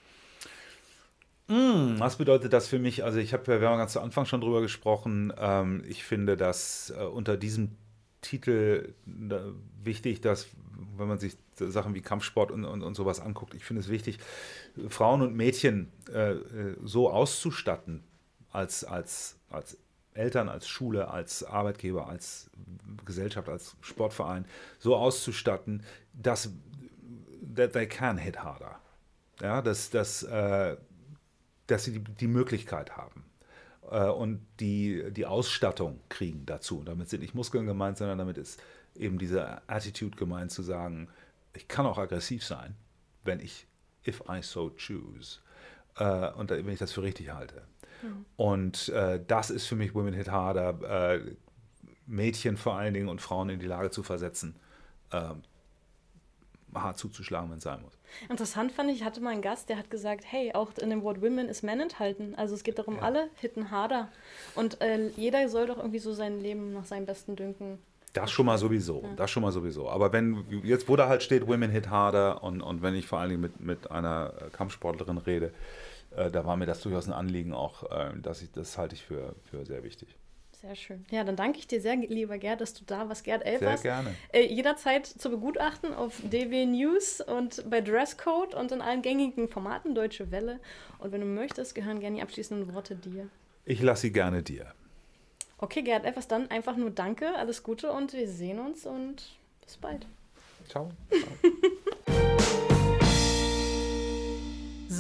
Mm, was bedeutet das für mich? Also ich habe, wir haben ganz zu Anfang schon drüber gesprochen. Ähm, ich finde, dass äh, unter diesem Titel äh, wichtig, dass, wenn man sich Sachen wie Kampfsport und, und, und sowas anguckt, ich finde es wichtig, Frauen und Mädchen äh, so auszustatten, als, als, als Eltern, als Schule, als Arbeitgeber, als Gesellschaft, als Sportverein, so auszustatten, dass that they can hit harder. Ja, dass, dass äh, dass sie die, die Möglichkeit haben äh, und die, die Ausstattung kriegen dazu. Und damit sind nicht Muskeln gemeint, sondern damit ist eben diese Attitude gemeint, zu sagen, ich kann auch aggressiv sein, wenn ich, if I so choose, äh, und wenn ich das für richtig halte. Mhm. Und äh, das ist für mich Women Hit Harder, äh, Mädchen vor allen Dingen und Frauen in die Lage zu versetzen, äh, hart zuzuschlagen, wenn es sein muss. Interessant fand ich, ich hatte mal einen Gast, der hat gesagt, hey, auch in dem Wort Women ist Men enthalten. Also es geht darum, ja. alle hitten harder. Und äh, jeder soll doch irgendwie so sein Leben nach seinem besten Dünken. Das schon mal sowieso, ja. das schon mal sowieso. Aber wenn, jetzt wo da halt steht, Women hit harder und, und wenn ich vor allen Dingen mit, mit einer Kampfsportlerin rede, äh, da war mir das durchaus ein Anliegen auch, äh, dass ich, das halte ich für, für sehr wichtig. Sehr schön. Ja, dann danke ich dir sehr, lieber Gerd, dass du da warst. Gerd Elfers. Sehr gerne. Äh, jederzeit zu begutachten auf D W News und bei Dresscode und in allen gängigen Formaten, Deutsche Welle. Und wenn du möchtest, gehören gerne die abschließenden Worte dir. Ich lasse sie gerne dir. Okay, Gerd Elfers, dann einfach nur danke, alles Gute und wir sehen uns und bis bald. Ciao. So.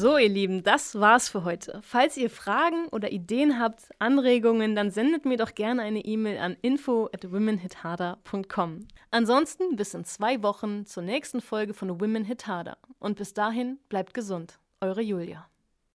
So, ihr Lieben, das war's für heute. Falls ihr Fragen oder Ideen habt, Anregungen, dann sendet mir doch gerne eine E-Mail an info at women hit harder punkt com. Ansonsten bis in zwei Wochen zur nächsten Folge von Women Hit Harder. Und bis dahin bleibt gesund. Eure Julia.